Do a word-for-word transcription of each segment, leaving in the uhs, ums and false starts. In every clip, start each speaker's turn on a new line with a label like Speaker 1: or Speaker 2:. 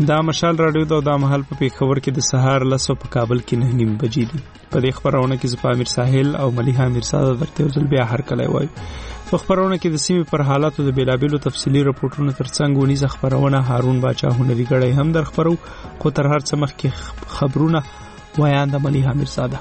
Speaker 1: دا مشال رادیو دا د محل په پیښور کې د سهار لسو په کابل کې نه نیم بجې دي. په دې خبرونه کې زه امیر ساحل او ملیحه میرساده درته یو ځل بیا هر کله وایو. په خبرونه کې د سیمې پر حالاتو د بیلابیلو تفصیلي رپورټونو ترڅنګ ونیزه خبرونه هارون باچا هنري ګړی هم در خبرو، خو تر هر څه مخکې خبرونه وایان د ملیحه میرساده.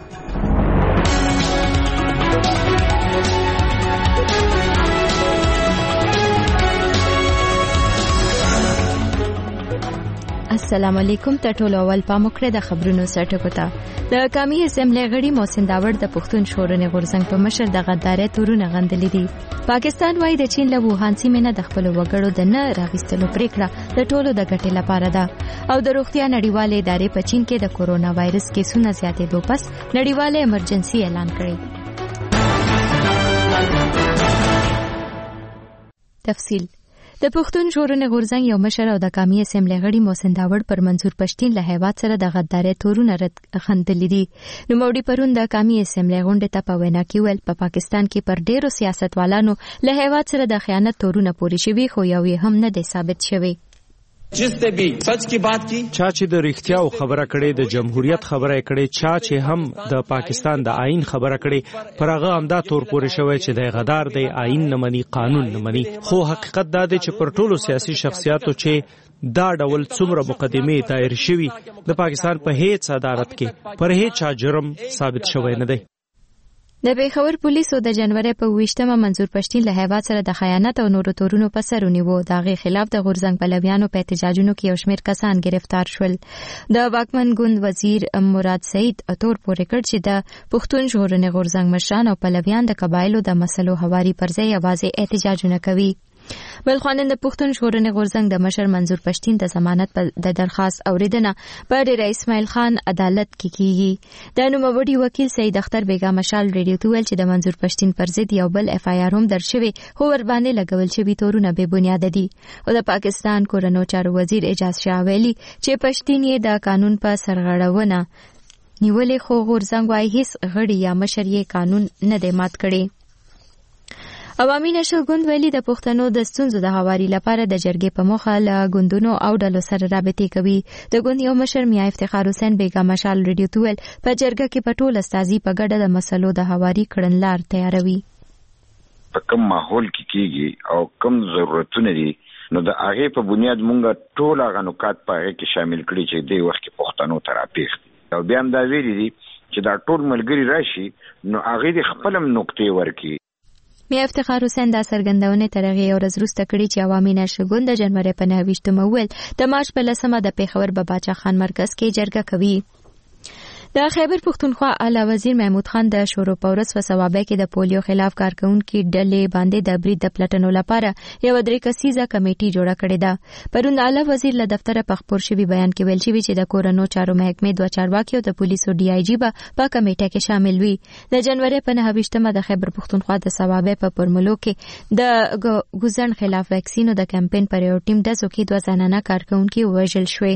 Speaker 2: السلام علیکم. ته ټول اول پام وکړئ د خبرونو سرټکو ته. د قومي اسمبلی غړي محسن داوړ د پښتون شورای غورځنګ په مشر د غدارۍ تورونه غندلې دي. پاکستان وايي د چین له ووهان سیمې نه د خپل وګړو د نه راغستلو پریکړه د ټولو د ګټې لپاره ده او د روغتیا نړیوالې ادارې په چین کې د کورونا وایرس کیسونه زیاتېدو پس نړیواله ایمرجنسي اعلان کړی. تفصیل د پښتون شورای غورځنګ یو مشر او د قومي اسمبلی غړي محسن داوړ پر منظور پښتين له هیواد سره د غدارۍ تورونه رد خندلې دي. نو موړي پرون د قومي اسمبلی غونډه ته په وینا کې ویل په پا پاکستان کې پر ډیرو سیاستوالانو له هیواد سره د خیانت تورونه پوري شوي، خو یو یې هم نه دی ثابت شوی.
Speaker 3: جس نے بھی سچ کی بات کی،
Speaker 1: چا چې د ریښتیاو خبره کړي، د جمهوریت خبره کړي، چا چې هم د پاکستان د آئین خبره کړي، پر هغه امدا تور پورې شوی چې د غدار د آئین نه مني، قانون نه مني. خو حقیقت دا دی چې پر ټولو سیاسي شخصیاتو چې دا ډول څومره مقدمې دایر شوي، د پاکستان په هیڅ عدالت کې پر هیڅ چا جرم ثابت شوی نه دی.
Speaker 2: د پیښور پولیسو د جنوري په ویشتمه منظور پښتين له هیواد سره د خیانت او نورو تورونو په سر ونیو. دغه خلاف د غورځنګ پلویانو په احتجاجونو کې یو شمېر کسان گرفتار شول. د واکمن ګوند وزیر مراد سعید اتور پورې کړ چې د پښتون شورای غورځنګ مشران او پلویان د قبایلو د مسلو حواري پر ځای یوازې احتجاجونه کوي. بلخوانن د پښتون شورای غورځنګ د مشر منظور پښتين د ضمانت په د درخواست اوریدنه په ډیر اسماعیل خان عدالت کې کیږي. د نوموړي وکیل سید اختر بیگا مشال ریډیو ته ویل چې د منظور پښتين پر ضد یو بل اف آی آر هم درشوي، خو ور باندې لګول شوی تورونه به بنیاد دي. او د پاکستان کورنو چارو وزیر اعجاز شاه ویلي چې پښتين یې د قانون په سرغړونه نیولې، خو غورځنګ وايي هیڅ غړي یا مشر یې قانون نه دی مات کړی. عوامي نشل ګوند ویلي د پښتنو د ستونزو د هواري لپاره د جرګې په موخه له ګوندونو او ډلو سره رابطې کوي. د ګوند یو مشر میا افتخار حسین بیگا مشال ریډیو ته ویل په جرګه کې په ټول استازي په ګډه د مسلو د هواري کړنلار تیاروي.
Speaker 4: په کوم ماحول کې کېږي او کوم ضرورتونه دي، نو د هغه په بنیاد مونږ ټول هغه نکات په هغه کې شامل کړي چې د وخت کې پښتنو تراپیخ او بیا هم دا ویلي دي چې دا ټول ملګری راشي نو هغه د خپلم نقطې ورکی.
Speaker 2: میا افتخار حسین دا سرګندونه ترغه او رزروسته کړي چې عوامي نشر ګوند د جنوري په نهه ویل د مارچ په لسمه د پیښور باباچا خان مرکز کې جرګه کوي. د خیبر پښتونخوا اعلی وزیر محمود خان د شورو پورس په ثوابه کې د پولیو خلاف کارکونکو ډلې باندې د برید د پلټنو لپاره یو درې کسیزه کمیټي جوړه کړې ده. پرون اعلی وزیر له دفتر په خبر شوی بیان کې ویل شوی چې د کورونو چارو محکمې دوه چارواکي او د پولیسو ډي آی جی به په کمیټه کې شامل وي. د جنوري په نهه ویشتمه د خیبر پښتونخوا د ثوابه په پرملو کې د ګوزن خلاف ویکسینو د کمپاین پر یو ټیم د زوکی دوه زنانه کارکونکو وژل شوې.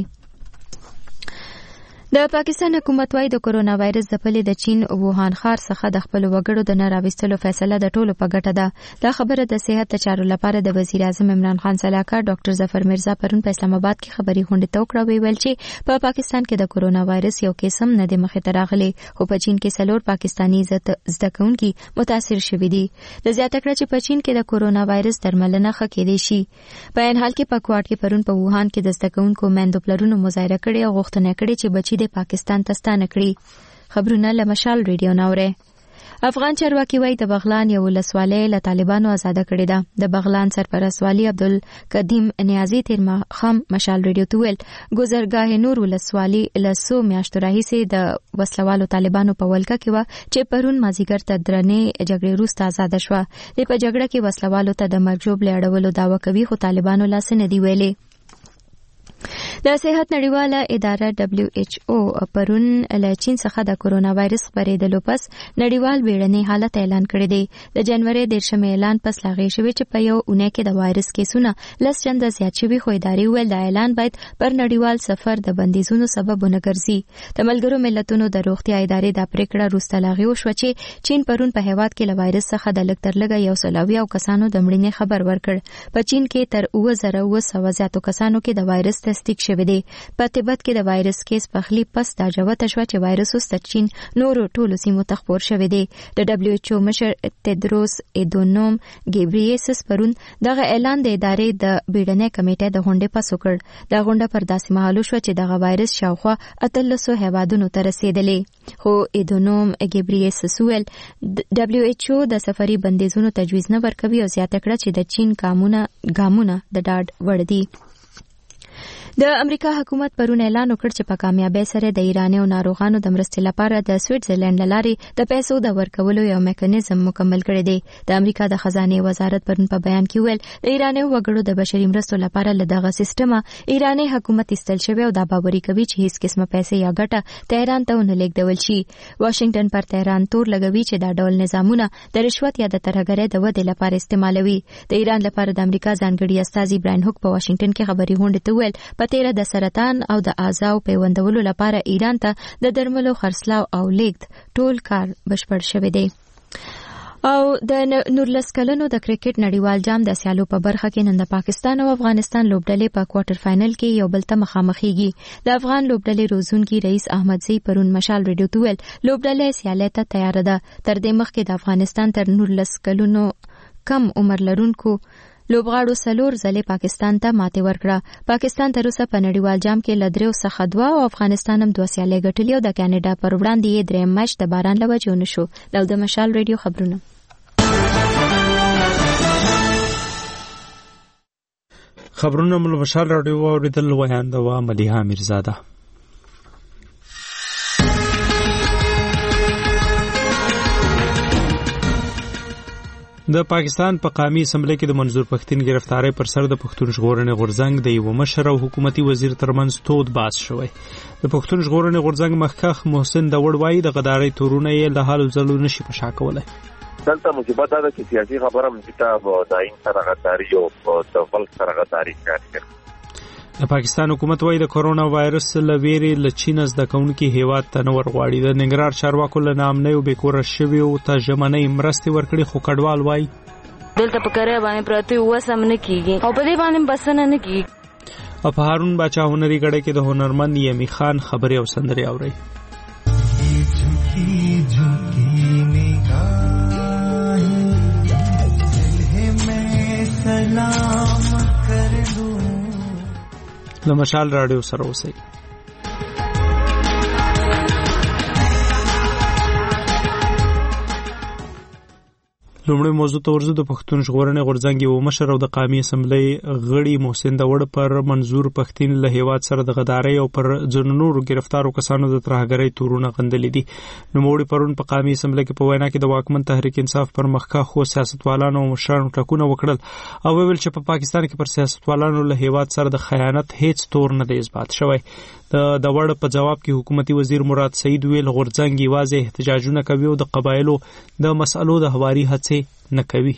Speaker 2: د پاکستان حکومت وايي د کورونا وایرس ځپلې د چین ووهان ښار څخه د خپل وګړو د نه راوستلو فیصله د ټولو په ګټه ده. دا خبره د صحت چارو لپاره د وزیر اعظم عمران خان سلاکار ډاکټر ظفر مرزا پرون په اسلام آباد کې خبري غونډه ته وکړه. ویل چې په پا پاکستان کې د کورونا وایرس یو کیس هم نه د مخې ته راغلی، خو په چین کې څلور پاکستانی زده کوونکي متاثر شوي دي. د زیاته کړه چې په چین کې د کورونا وایرس درملنه ښه کېدای شي. په ان حال کې په کوټ کې پرون په ووهان کې د زده کوونکو میندو پلرونو مظاهره کړې او غوښتنه کړې چې بچي د پاکستان تستانه کړي. خبرونه له مشال ریډیو ناوره. افغان چارواکي وایي د بغلان یو ولسوالۍ له طالبانو آزاد کړې ده. د بغلان سرپرست والی عبدالقدیم نیازی تیر ماښام مشال ریډیو ته ویل ګذرګاه نور ولسوالۍ له څو میاشتو راهیسې د وسلوالو طالبانو په ولکه کې وه چې پرون مازیګر ته درنې جګړې وروسته آزاده شوه. د په جګړه کې وسلوالو ته د مرګ ژوبلې اړولو دعوه کوي، خو طالبانو لاس نه دی ویلي. د صحت نړیواله اداره دبليو ایچ او پرون له چین څخه د کورونا وایرس خبرېدلو پس نړیوال بیړنی حالت اعلان کړی دی. د جنوري دیرشمه اعلان پس لاغې شوی چې په یو اونۍ کې د وایرس کیسونه لس چنده زیات شوي، خو ادارې ویل د اعلان باید پر نړیوال سفر د بندیزونو سبب ونه ګرځي. د ملګرو ملتونو د روغتیا ادارې د پریکړه وروسته لاغې وشوه چې چین پرون په هیواد کې له وایرس څخه د لږ تر لږه یو سل اویا کسانو د مړینې خبر ورکړ. په چین کې تر اوه زره اوه سوه زیاتو کسانو کې د وایرس تصدیق شوی دی. په تبت کې د وایرس کیس پخلی پس دا جوته شو چې وایرس اوس تر چین نورو ټولو سیمو ته خپور شوی دی. د دبليو ایچ او مشر تدروس ادونوم ګیبریسس پرون دغه اعلان د ادارې د بیړنۍ کمیټې د غونډې پس وکړ. دا غونډه پر داسې مهال شو چې دغه وایرس شاوخوا اتلسو هیوادونو ته رسیدلې. خو ادونوم ګیبریسس ویل دبليو ایچ او د سفري بندیزونو تجویز نه ورکوي او زیاته کړه چې د چین ګامونه ګامونه د ډاډ وړ دي. د امریکا حکومت پرون اعلان وکړ چې په کامیابی سره د ایرانیو ناروغانو د مرستې لپاره د سویټزرلند لارې د پیسو د ورکولو یو میکانیزم مکمل کړی دی. د امریکا د خزانه وزارت پرون په بیان کې ویل د ایرانیو وګړو د بشري مرستو لپاره له دغه سیستمه ایرانی حکومت استل شوی او دا باوري کوي چې هیڅ قسمه پیسې یا ګټه تهران ته نه لیږدول شي. واشنگټن پر تهران تور لګوي چې دا ډول نظامونه د رشوت یا د ترهګرۍ د ودې لپاره استعمالوي. د ایران لپاره د امریکا ځانګړي استازي براین هوک په واشنگټن کې خبري غونډه ته ویل په تیره د سرطان او د اعضاو پیوندولو لپاره ایران ته د درملو خرڅلاو او لیږد ټول کار بشپړ شوی دی. او د نورلس کلنو د کرکټ نړیوال جام د سیالو په برخه کې نن د پاکستان او افغانستان لوبډلې په کوارټر فائنل کې یو بل ته مخامخېږي. د افغان لوبډلې روزونکي رئیس احمدزي پرون مشال ریډیو ته ویل لوبډلې سیالۍ ته تیار ده. تر دې مخکې د افغانستان تر نورلس کلنو کم عمر لرونکو لوبغاړو سلور ځلې پاکستان ته ماتې ورکړه. پاکستان تر اوسه په نړیوال جام کې له دریو څخه دوه او افغانستان هم دوه سیالۍ ګټلې او د کاناډا پر وړاندې یې درېیم میچ د باران له وجې ونه شو. دا د مشال ریډیو خبرونه.
Speaker 1: خبرونه مل مشال ریډیو اوریدل ویاند و مدیحه میرزاده. د پاکستان په قومي اسمبلی کې د منظور پښتين گرفتاری پر سر د پښتون ژغورنې غورځنګ د یو مشر او حکومتي وزیر ترمنځ تود باس شوی. د پښتون ژغورنې غورځنګ مخکخ محسن داوړ وایي د غداري تورونه یې له حال زلو نشي په شا کولای.
Speaker 5: دلته مصیبت دا چې سیاسي خبره مستاب د این سره غداري او د بل سره غداري کوي.
Speaker 1: د پاکستان حکومت وايي د کورونا وایرس له ویرې له چین زده کوونکي هیواد ته نور غواړي. د ننګرهار چارواکو له نامنۍ او بیکوره شوي او ته ژمنۍ مرستې ورکړي خو کډوال وايي
Speaker 6: دلته په کړه باندې پراته وسم نه کیږي او په دې باندې بسنه نه کیږي.
Speaker 1: او په هارون باچا هنري غړې کې د هنرمند یمی خان خبري او سندري اوري. د مشال رادیو سره اوسئ. لومړی موضوع ته ورځو. د پښتون ژغورنې غورځنګ یو مشر او د قومي اسمبلی غړي محسن داوړ پر منظور پښتين له هیواد سره د غدارۍ او پر ځینو نورو گرفتارو کسانو د ترهګرۍ تورونه غندلې دي. نوموړي پرون په قومي اسمبلی کې په وینا کې د واکمن تحریک انصاف پر مخکخ خو سیاستوالانو او مشرانو ټاکونه وکړل او ویل چې په پاکستان کې پر سیاستوالانو له هیواد سره د خیانت هیڅ تور نه دی اثبات شوی. د داوړ په جواب کې حکومتي وزیر مراد سعید ویل غورځنګ یوازې احتجاجونه کوي او د قبایلو د مسألو د هواري هڅې نه کوي.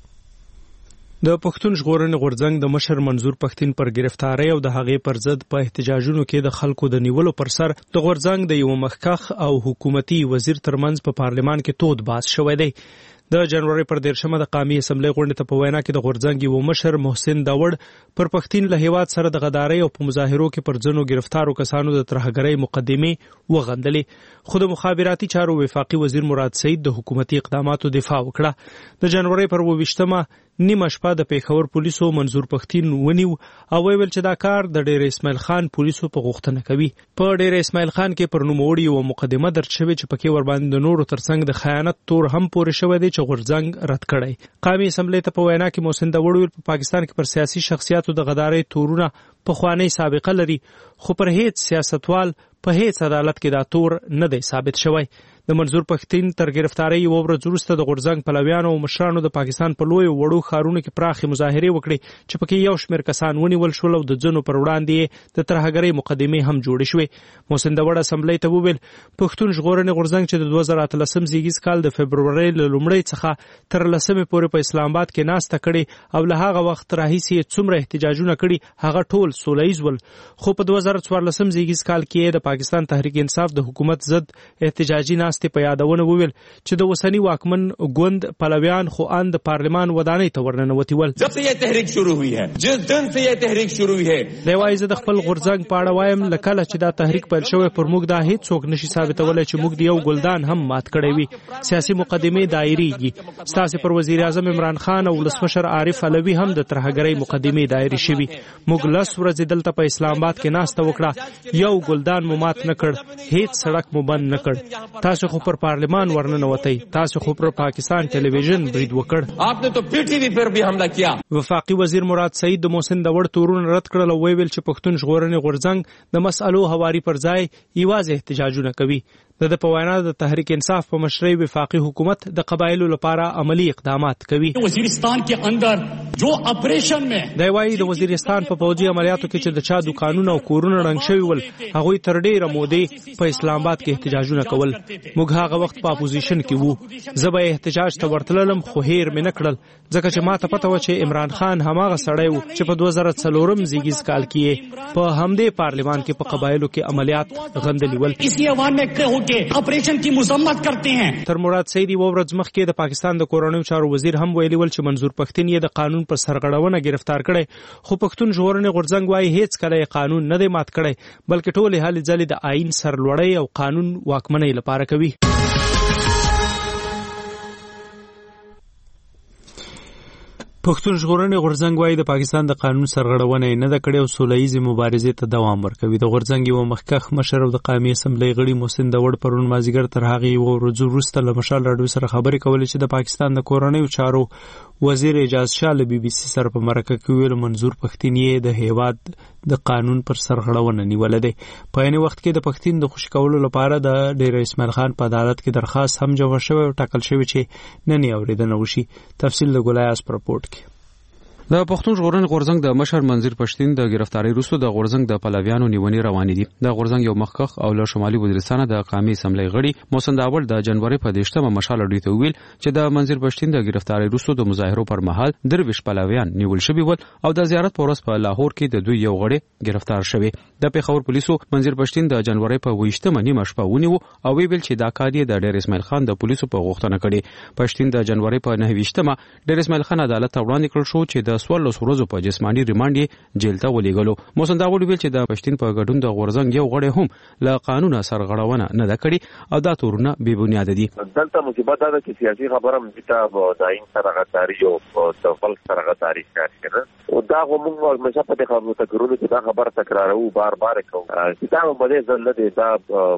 Speaker 1: د پښتون ژغورنې غورځنګ د مشر منظور پښتين پر گرفتاری او د هغې پر ضد په احتجاجونو کې د خلکو د نیولو پر سر د غورځنګ د یو مخکخ او حکومتي وزیر ترمنځ په پارلمان کې تود باس شوی دی. د جنوري پر دیرشمه د قومي اسمبلی غونډې ته په وینا کې د غورځنګ یو مشر محسن داوړ پر پښتين له هیواد سره د غدارۍ او په مظاهرو کې پر ځینو گرفتارو کسانو د ترهګرۍ مقدمې وغندلې. خو د مخابراتي چارو وفاقي وزیر مراد سعید د حکومتي اقداماتو دفاع وکړه. د جنوري پر اوویشتمه نیمه شپه د پیښور پولیسو منظور پښتين ونیو او ویل چې دا کار د ډیر اسماعیل خان پولیسو په غوښتنه کوي. په ډیر اسماعیل خان کې پر نوموړي یو مقدمه درج شوې چې پکې ور باندې د نورو ترڅنګ د خیانت تور هم پورې شوی دی چې غورځنګ رد کړی. قومي اسمبلی ته په وینا کې محسن داوړ ویل په پاکستان کې پر سیاسي شخصیاتو د غدارۍ تورونه په خوانی سابقه لري خو پر هیڅ سیاستوال په هیڅ عدالت کې دا تور نه دی ثابت شوی. د منظور پښتين تر گرفتاری یو ورځ وروسته د غورځنګ پلویانو او مشرانو د پاکستان په لوی وړو ښارونو کې پراخې مظاهرې وکړې چې پکې یو شمېر کسان ونیول شول او د ځینو پر وړاندې د ترهګرۍ مقدمې هم جوړې شوې. محسن داوړ اسمبلی ته وویل پښتون ژغورنې غورځنګ چې د دوه زره اتلسم زیږیز کال د فبرورۍ له لومړۍ څخه تر لسمې پورې په اسلام آباد کې ناسته کړې او له هغه وخت راهیسې څومره احتجاجونه کړي هغه ټول سوله ییز ول. خو په دوه زره څوارلسم زیږیز کال کې د پاکستان تحریک انصاف د حکومت ضد احتجاجي ناسته ناستې په یادونه وویل چې د وسنی واکمن ګوند پلویان خو ان د پارلمان ودانۍ ته ورننوتي ول.
Speaker 3: जब से ये तहरीक शुरू हुई है, जिस दिन से ये तहरीक शुरू हुई है,
Speaker 1: دی وايي زه د خپل غورځنګ په اړه وایم لکه چې دا تحریک پیل شوی پر موږ دا هیڅ څوک نشي ثابتولای چې موږ د یو ګلدان هم مات کړی وي. سیاسي مقدمې دایریږي. ستاسو پر وزیر اعظم عمران خان او ولسمشر عارف علوي هم د ترهګرۍ مقدمې دایري شوي. موږ لس ورځې دلته په اسلام آباد کې ناسته وکړه، یو ګلدان مو مات نه کړ، هیڅ سړک مو بند نه کړ. تاسو خو پر پارلمان ورننوتئ، تاسو خو پر پاکستان ټلویزیون برید وکړ.
Speaker 3: आपने तो पी टी वी पर भी हमला किया.
Speaker 1: وفاقي وزیر مراد سعید د محسن د وړ تورونه رد کړل او ویل چې پښتون ژغورنې غورځنګ د مسألو هواري پر ځای یوازې احتجاجونه کوي. د د په وینا د تحریک انصاف په مشرۍ وفاقي حکومت د قبایلو لپاره عملی اقدامات کوي.
Speaker 7: وزیرستان کې اندر جو اپریشن میں
Speaker 1: دی وايي د وزیرستان په فوجي عملیاتو کې چې د چا دکانونه او کورونه رنګ شوي ول، هغوی تر ډیره مودې په اسلام آباد کې احتجاجونه کول. موږ هغه وخت په اپوزیشن کې وو. زه به احتجاج ته ورتللم خو هیر مې نه کړل، ځکه چې ما ته پته وه چې عمران خان هماغه سړی و چې په دوه زره څلورم زیږیز کال کې په همدې پارلمان کې په قبایلو کې عملیات غندلي ول.
Speaker 7: اسی ایوان میں کھڑے ہو کے آپریشن کی مذمت کرتے ہیں.
Speaker 1: تر مراد سیدی و ورځ مخکې د پاکستان د کورنیو چارو وزیر هم ویلي ول چې منظور پښتین یې د قانون پر سرغړونه گرفتار کړي، خو پښتون ژغورنې غورځنګ وايي هیڅ کله قانون نه دی مات کړی، بلکې ټولې هلې ځلې د آئین سرلوړۍ او قانون واکمنۍ لپاره کوي. پښتون ژغورنې غورځنګ وايي د پاکستان د قانون سرغړونه نه ده کړې او سوله ییزې مبارزې ته دوام ورکوي. د غورځنګ یو مخکښ مشر او د قومي اسمبلی غړي محسن داوړ پرون مازیګر تر هغې یوه ورځ وروسته له مشال راډیو سره خبرې کولې چې د پاکستان د کورنیو چارو وزیر اعجاز شاه له بي بي سي سره په مرکه کې ویل منظور پښتین یې د هیواد د قانون پر سرغړونه نیولې ده. په عین وخت کې د پښتین د خوشي کولو لپاره د ډیر اسماعیل خان په عدالت کې درخواست هم جوړ شوی او ټاکل شوی چې نن یې اورېدنه وشي. تفصیل د ګلایاس په رپورټ کې.
Speaker 8: د پښتون ژغورنې غورځنګ د مشر منظور پښتین د گرفتاری وروسته د غورځنګ د پلویانو نیونې روانې دي. د غورځنګ یو مخکښ او له شمالي وزیرستان د قومي اسمبلی غړي محسن داوړ د جنوري په دیشتمه مشال راډیو ته ویل چې د منظور پښتین د گرفتاری وروسته د مظاهرو پر مهال درویش پلویان نیول شوي ول او د زیارت په ورځ په لاهور کې د دوی یو غړي گرفتار شوی. د پیښور پولیسو منظور پښتین د جنوري په ویشتمه نیمه شپه ونیو او ویل چې دا کار یې د ډیر اسماعیل خان د پولیسو په غوښتنه کړې. پښتین د جنوري په نهه ویشتمه ډیر اسماعیل خان عدالت ته وړاندې کړل شو چې د څوارلسو ورځو په جسمانی ریماند یې جیل ته ولېږلو. محسن داوړ ویل چې د پښتین په ګډون د غورځنګ یو غړی هم له قانونه سرغړونه نه ده کړې او دا تورونه بې بنیاده دي.
Speaker 5: دلته مصیبت دا ده چې سیاسي خبره مځکه د آئین سره غداري او د خلک سره غداري ښکاري کنه او دا موږ همیشه په دې خبرو تکرارو چې دا خبره تکرارو بار بار کوو چې دا به دې ځل نه دا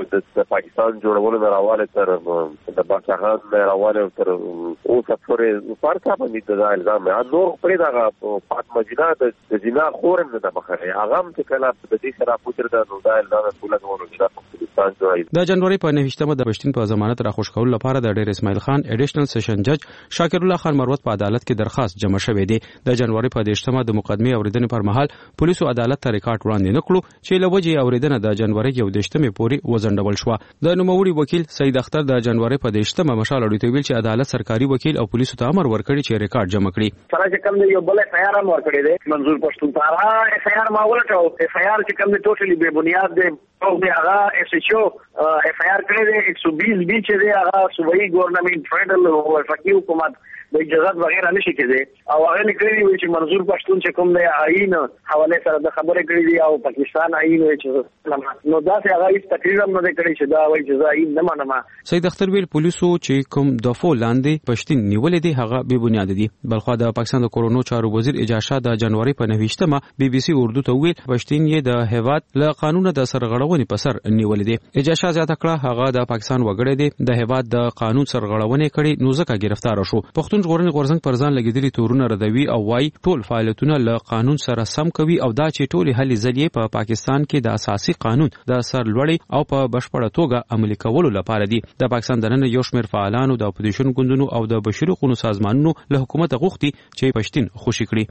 Speaker 5: د پاکستان جوړولو نه راواله تر د پاکستان نه راواله تر اوسه پورې فرق باندې دا الزام نه نور پرې دا پات مدینه د جنا خورم نه د مخه هغه هم چې کله د دې سره پوتر د نو دا الزام ټول غوړو چې پاکستان جوړي. د
Speaker 8: جنوري په نهشتمه د پښتون په ضمانت را خوش کول لپاره د ډیر اسماعیل خان اډیشنل سیشن جج شاکر الله خان مروت په عدالت کې درخواست جمع شوې دی. د جنوري په دیشتمه د مقدمه اوریدنې پر مهال پولیسو عدالت ته ریکارډ وړاندې نکړو چې لوجه اوریدنه د جنوري یو دیشتمه پورې وزندول شو. د نوموړي وکیل سید اختر د جنوري په دیشتمه مشال اړیته ویل چې عدالت سرکاري وکیل او پولیسو ته امر ورکړي چې ریکارډ جمع کړي.
Speaker 9: سره چې کوم یو بل اف آی آر هم ورکړي دي منظور پښتون ته اف آی آر ما ولټو اف آی آر چې کوم ټوټلی بے بنیاد دي او هغه ایس ایچ او اف آی آر کړی دی ایک سو بیس بی چې دی هغه صوبایي ګورنمنت فدرل او وفاقي حکومت د اجازه وغیرہ نشي کېږي او هغه نکړي وي چې منظور پښتون چې کوم دی آئین حواله سره د خبره کړې دي او پاکستان آئین وي چې نو دا څه هغه هیڅ تقریر هم نه کړی چې دا وایي چې آئین نه منم.
Speaker 8: سید اختر ویل پولیسو چې کوم دفعو لاندې پښتون نیولې دي هغه بې بنیاد دي. بلخو د پاکستان د کورونو چارو وزیر اعجاز شاه د جنوري په نهشتمه بي بي سي اردو ته ویل پښتون یې د هیواد له قانون د سرغړونې په سر نیولې دي. اعجاز شاه زیاته کړه هغه د پاکستان وګړي دي د هیواد د قانون سرغړونې کړي نو ځکه گرفتار شو. پښتون ژغورنې غورځنګ پر ځان لګیدلي تورونه ردوي او وايي ټول فعالیتونه له قانون سره سم کوي او دا چې ټول هلې ځلې په پاکستان کې د اساسي قانون د سرلوړۍ او په بشپړه توګه عملي کولو لپاره دي. د پاکستان دننه یو شمېر فعالانو د اپوزیشن ګوندونو او د بشري حقوقو سازمانونو له حکومت غوښتي چې پښتون خوشي کړي.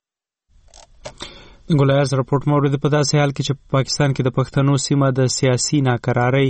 Speaker 8: ګلایاز رپورټ مورد په داسې حال کې چې په پاکستان کې د پښتنو سیمه د سیاسي ناکرارۍ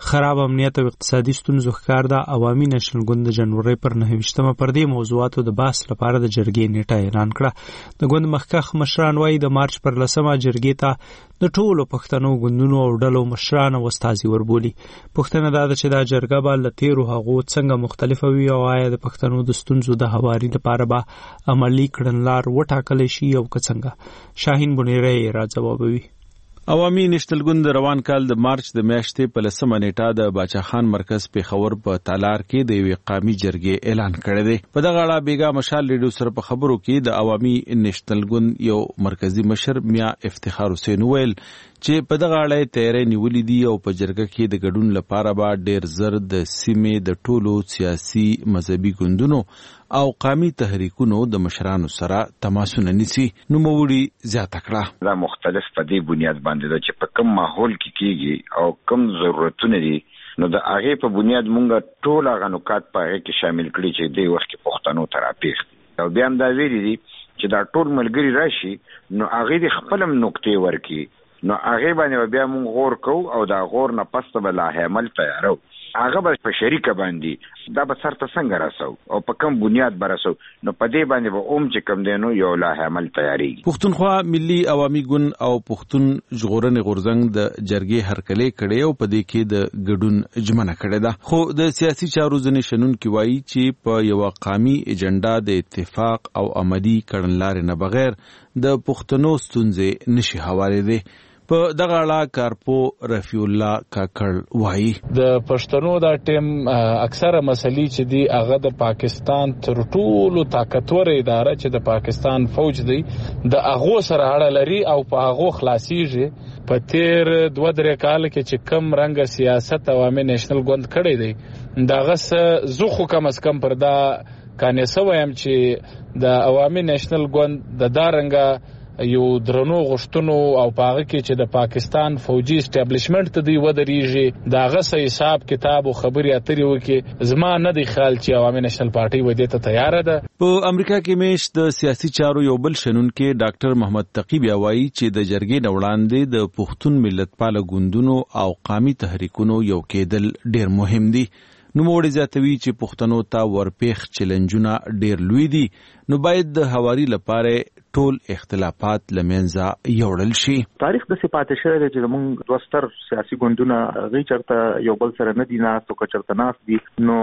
Speaker 1: خراب امنیت او اقتصادي ستونزو ښکار ده. عوامي نېشنل ګوند د جنوري پر نهه ویشتمه پر دې موضوعاتو د بحث لپاره د جرګې نیټه اعلان کړه. د ګوند مخکښ مشران وایي د مارچ پر لسمه جرګې ته د ټولو پښتنو ګوندونو او ډلو مشران او استازي وربولي. پوښتنه دا ده چې دا جرګه به له تیرو هغو څنګه مختلفه وي او آیا د پښتنو د ستونزو د هواري لپاره به عملي کړنلار وټاکلی شي او که څنګه. شاهین بنیری را ځوابوي.
Speaker 10: عوامي نېشنل ګوند د روان کال د مارچ د میاشتې په لسمه نیټه د باچا خان مرکز پېښور په تالار کې د یوې قامي جرګې اعلان کړی دی. په دغه اړه بیګا مشال ریډیو سره په خبرو کې د عوامي نېشنل ګوند یو مرکزی مشر میا افتخار حسین ویل چې په دغه اړه تیاری نیولې دي او په جرګه کې د ګډون لپاره به ډېر زر د سیمې د ټولو سیاسي مذهبي ګوندونو او قومي تحریکونو د مشرانو سره تماسونه نیسي. نوموړي زیاته کړه
Speaker 4: دا مختلف په دې بنیاد باندې ده چې په کوم ماحول کې کیږي او کوم ضرورتونه دي نو د هغه په بنیاد مونږ ټول هغه نکات په هغه کې شامل کړي چې د وخت کې پښتنو تراپیخ او بیا هم دا ویلي دي چې دا ټول ملګری راشي نو هغه د خپلم نقطې ورکی نو هغه باندې بیا مونږ غور کو او دا غور نه پسته بل عمل تیارو هغه به په شریکه باندې دا به سرته څنګه راسو او په کوم بنیاد برسو نو په دې باندې به اوم چې کوم دینو یو لا عمل تیاری.
Speaker 10: پښتونخوا ملي عوامي ګوند او پښتون ژغورنې غورځنګ د جرګې هرکلې کړي او په دې کې د ګډون ژمنه کړې ده. خو د سیاسي چارو ځنې شنونکي وایي چې په یو قومي ایجنډا د اتفاق او عملی کړنلارې نه بغیر د پښتنو ستونزې نشي حواله. په دغه اړه کارپو رفیع الله کاکړ وایي
Speaker 11: د پښتنو دا ټیم اکثره مسلې چې دی هغه د پاکستان تر ټولو طاقتور اداره چې د پاکستان فوج دی د هغه سره اړه لري او په هغه خلاصيږي. په تیر دوه درې کال کې چې کم رنګ سیاست عوامي نېشنل ګوند کړی دی داغه زه خو کم از کم پر دا کانې سویم چې د عوامي نېشنل ګوند د دارنګه یو درنو غشتونو او پاغه کې چې د پاکستان فوجي اسټابلیشمنت ته دی ودرېږي داغه سې حساب کتاب او خبري اترې وکي زما نه دی خیال چې عوامي نېشنل پارټي ودې ته تیار ده.
Speaker 10: په امریکا کې میش د سیاسي چارو یو بل شنونکي ډاکټر محمد تقی بیا وایي چې د جرګې نه وړاندې د پښتون ملت پال ګوندونو او قومي تحریکونو یو کېدل ډېر مهم دي. نو موږ زیاتوي چې پښتنو ته ورپېخ چیلنجونه ډېر لوی دي نو باید د هواري لپاره ټول اختلافات لمنځه یوړل شي.
Speaker 12: تاریخ د صفات شری دی چې موږ دوستر سیاسي ګوندونه غي چرته یو بل سره نه دي ناس او چرته ناس دي نو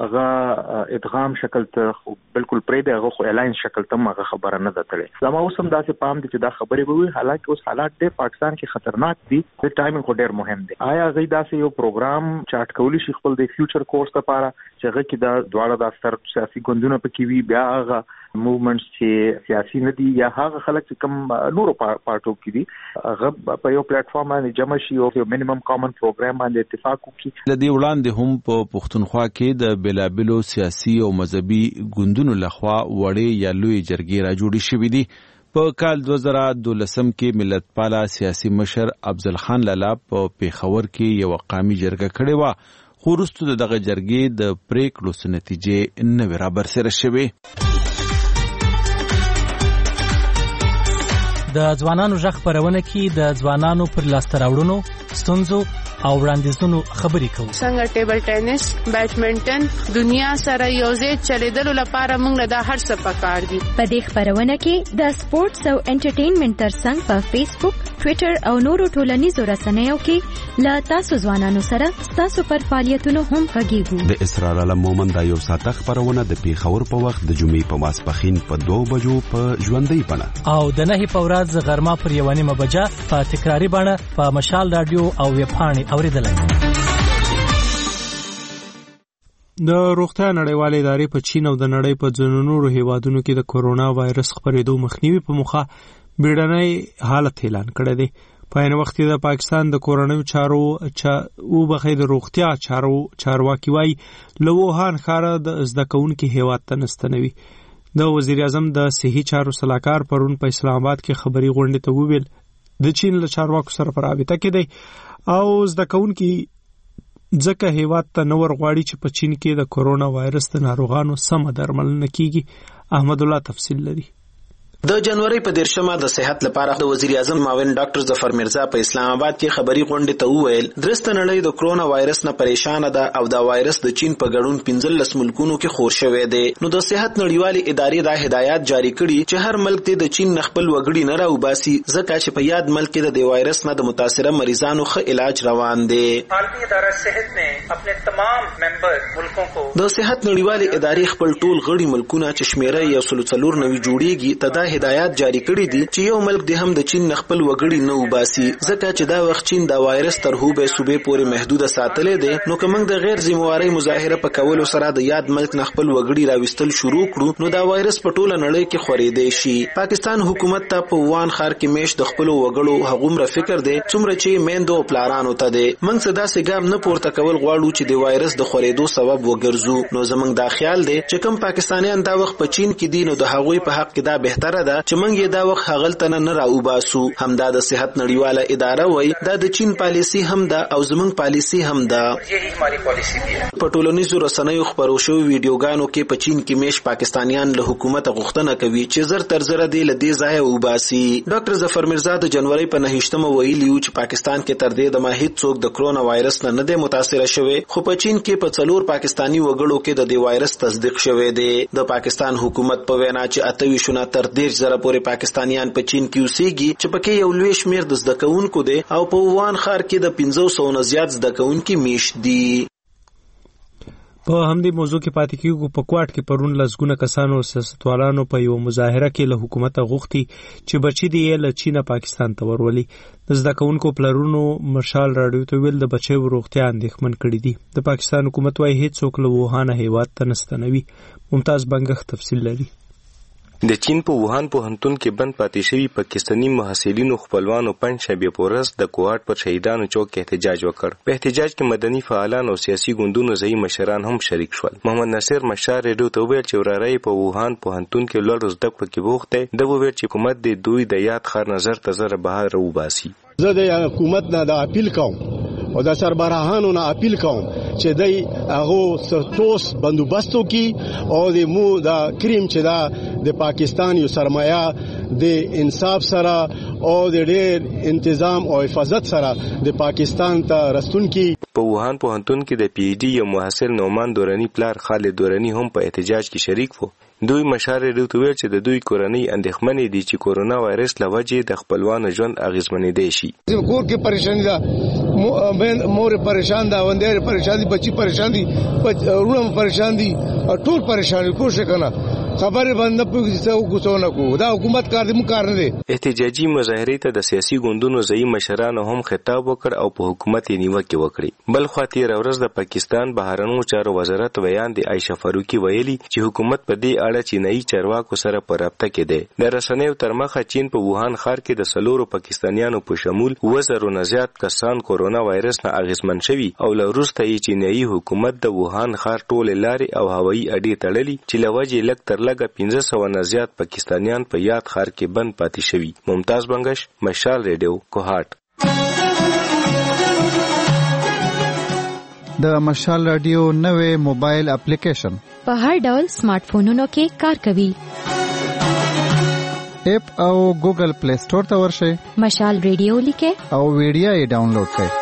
Speaker 12: هغه ادغام شکل ته بالکل پرې دی هغه خو الاین شکل ته هغه خبره نه ده تړي. زما اوس هم داسې پام دي چې دا خبرې به وي حالکه اوس حالات د پاکستان کې خطرناک دي د ټایمینګ خو ډېر مهم دی. آیا غي داسې یو پروګرام چارټ کولی شي خپل د فیوچر کورس لپاره چې هغه کې دا دواړه د ستر سیاسي ګوندونه پکې وي بیا هغه موومنټس چې سیاسي نه دي یا هغه خلک چې کوم نورو پارټو کې دي هغه په یو پلیټ فارم باندې جمع شي او یو مینیمم کامن پروګرام باندې اتفاق وکړي.
Speaker 10: د دې وړاندې هم په پښتونخوا کې د بلابلو سیاسي او مذهبي ګوندونو لخوا وړې یا لوی جرګې را جوړې شوې دي. په کال دوه زره دولسم کې ملت پالا سیاسي مشر افضل خان لالا په پیښور کې یو قومي جرګه کړې و خو وروسته دغه جرګې د پریکړو نتیجې نه وې رابرسېره شوې.
Speaker 13: د ځوانانو ژغ خپرونه کې د ځوانانو پر لاسته راوړنو ستونزو او وړاندیزونو خبرې کوو.
Speaker 14: څنګه ټیبل ټینس بیډمنټن دنیا سره یوځای چلیدلو لپاره موږ له دا هر څه پکار دي.
Speaker 2: په دې خبرونه کې د سپورتس او انټرټینمنټ ترڅنګ په فیسبوک ټوئیټر او نورو ټولنیزو رسنیو کې له تاسو ځوانانو سره تاسو پر فعالیتونو هم غږیږو.
Speaker 15: د اسرار علم مومن دا یو ساعته خبرونه د پیښور په وخت د جمعې په ماسپښین په دوه بجو په ژوندۍ بڼه
Speaker 13: او د نهي په ورځ غرمه پر یوه نیمه بجه په تکراري بڼه په مشال رادیو او ویبپاڼې اوریدلای.
Speaker 1: د روغتیا نړیوالې ادارې په چین او د نړۍ په ځینو نورو هیوادونو کې د کورونا وایرس خپرېدو مخنیوي په موخه بیړنی حالت اعلان کړی دی. په عین وخت کې د پاکستان د کورونیو چارو او بخې د روغتیا چارو چارواکي وایي له ووهان ښاره د زده کوونکي هیواد ته نستنوي. د وزیر اعظم د صحي چارو سلاکار پرون په اسلام آباد کې خبري غونډه ته وویل د چین له چارواکو سره په رابطه کې دی او زده کوونکي ځکه هیواد ته نور غواړي چې په چین کې د کورونا وایرس د ناروغانو سم درملنه کیږي. احمد الله تفصیل لري.
Speaker 16: د جنوري په دیرشمه د صحت لپاره د وزیر اعظم معاون ډاکټر ظفر مرزا په اسلام آباد کې خبري غونډه ته وویل درسته نړۍ د کرونا وایرس نه پریشان ده او دا وایرس د چین په ګډون پنځلس ملکونو کې خور شوی دی. نو د صحت نړیوالې ادارې دا هدایت جاری کړي چې هر ملک د چین خپل وګړي نه راوباسي ځکه چې په یاد ملک د دې وایرس نه د متاثره مریضانو ښه علاج روان دی.
Speaker 17: عالمی اداره صحت نے اپنے تمام ممبر ملکوں کو
Speaker 16: د صحت نړیوالې ادارې خپل ټول غړي ملکونه چې شمیره یو سل څلور نوي جوړیږي ته دا هدایت جاری کړي دي چې یو ملک د هم د چین خپل وګړي نه وباسي ځکه چې دا وخت چین دا وایرس تر هوبه صوبې پورې محدود ساتلې دي. نو کوم د غیر ذمہواری مظاهره په کولو سره د یاد ملک نه خپل وګړي راوستل شروع کړو نو دا وایرس په ټوله نړۍ کې خورېدی شي. پاکستان حکومت ته په وان ښار کې میش د خپل وګړو هغومره فکر دی څومره چې میندو پلارانو ته دی. موږ څه داسې ګام نه پورته کول غواړو چې د وایرس د خورېدو سبب وګرځو. نو زموږ دا خیال دی چې کوم پاکستانیان دا وخت په چین کې دي نو د هغوی په حق کې دا بهتره ده چې موږ دا وخت هغلته نه راوباسو. همدا د صحت نړیواله اداره وایي دا د چین پالیسی هم ده او زموږ پالیسی هم ده. په ټولنیزو رسنیو خپرو شوو ویډیوګانو کې په چین کې میش پاکستانیان له حکومت غوښتنه کوي چې زر تر زره دی له دې ځایه وباسي. ډاکټر ظفر مرزا د جنوري په نهشتمه ویلي و چې پاکستان کې تر دې دمه هیڅ څوک د کرونا وایرس نه نه دی متاثره شوی خو په چین کې په څلور پاکستانی وګړو کې د دې وایرس تصدیق شوی دی. د پاکستان حکومت په وینا چې اته ویشونه تر دېرش زره پورې پاکستانیان په چین کې اوسېږي چې پکې یو لوی شمېر د زده کوونکو دی او په ووهان ښار کې د پنځه سوو نه زیات زده کوونکي میشت دي.
Speaker 1: په همدې موضوع کې پاتې کېږو. په کوټ کې پرون لسګونه کسانو سیاستوالانو په یو مظاهره کې له حکومت غوښتي چې بچي دی له چینه پاکستان ته ورولي. د زده کوونکو پلرونو مشال راډیو ته ویل د بچیو روغتیا اندېښمن کړي دي. د پاکستان حکومت وايي هیڅوک له ووهان هیواد ته نستنوي. ممتاز بنګښ تفصیل لري.
Speaker 18: د چین په ووهان پوهنتون کې بند پاتې شوي پاکستاني محصلینو خپلوانو پنځشنبه په ورځ د کوهاټ پر شهیدانو چوک کې احتجاج وکړ. په احتجاج کې مدني فعالان او سیاسي ګوندونو ځایي مشران هم شریک شول. محمد نصیر مشار ریډیو ته وویل چې وراره په ووهان پوهنتون کې لوړ زده کړو کې بوخت دی. د وویل چې حکومت د دوی د یاد ښار نظر ته زره بهر وباسي.
Speaker 19: زه د حکومت نه د اپیل کوم او د سربراهانو نه اپیل کوم چې دای هغه سرتوس بندوبستو کې او د مو د کریم چې دا د پاکستان یو سرمایه د انصاف سره او د ډېر انتظام او حفاظت سره د پاکستان ته رسون کې.
Speaker 18: په ووهان پوهنتون کې د پی ایچ ډي یو محصل نومان دورانی پلار خالد دورانی هم په احتجاج کې شریک وو. دوی مشار ریډیو ته ویل چې د دوی کورنۍ اندېښمنې دي چې کورونا وایرس له وجې د خپلوانو ژوند اغېزمنېدی شي.
Speaker 19: کور کې پریشانی ده، مور پریشان ده، وندې پریشان دي، بچي پریشان دي، ورونه پریشان دي، ټول پریشان دي. کوشش کنه خبرې باندې پوښتنه څه وکړو کو دا حکومت کار دې مو کار نه دی.
Speaker 18: احتجاجي مظاهرې ته د سیاسي ګوندونو ځایي مشرانو هم خطاب وکړ او په حکومت یې نیوکې وکړې. بل خوا تېره ورځ د پاکستان بهرنیو چارو وزارت ویان د عایشه فاروقي ویلي چې حکومت په دې اړه چینایي چارواکو سره په رابطه کې دی. د رسنیو تر مخه چین په ووهان ښار کې د څلورو پاکستانیانو په شمول اووه زرو نه زیات کسان کورونا وایرس نه اغېزمن شوي او له وروسته یې چینایي حکومت د ووهان ښار ټولې لارې او هوایي اډې تړلي چې له وجې لږ تر لږه پنځه سوه نه زیات پاکستانیان په یاد ښار کې بند پاتې شوي. ممتاز بنګش، مشال ریډیو، کوهاټ.
Speaker 20: د مشال رادیو نوې موبایل اپلیکیشن
Speaker 2: په هر ډول سمارټ فونونو کې کار کوي.
Speaker 20: اپ او ګوګل پلی سٹور ته ورشئ،
Speaker 2: مشال ریډیو لیکئ
Speaker 20: او ویډیو یې ډاونلوډ کړئ.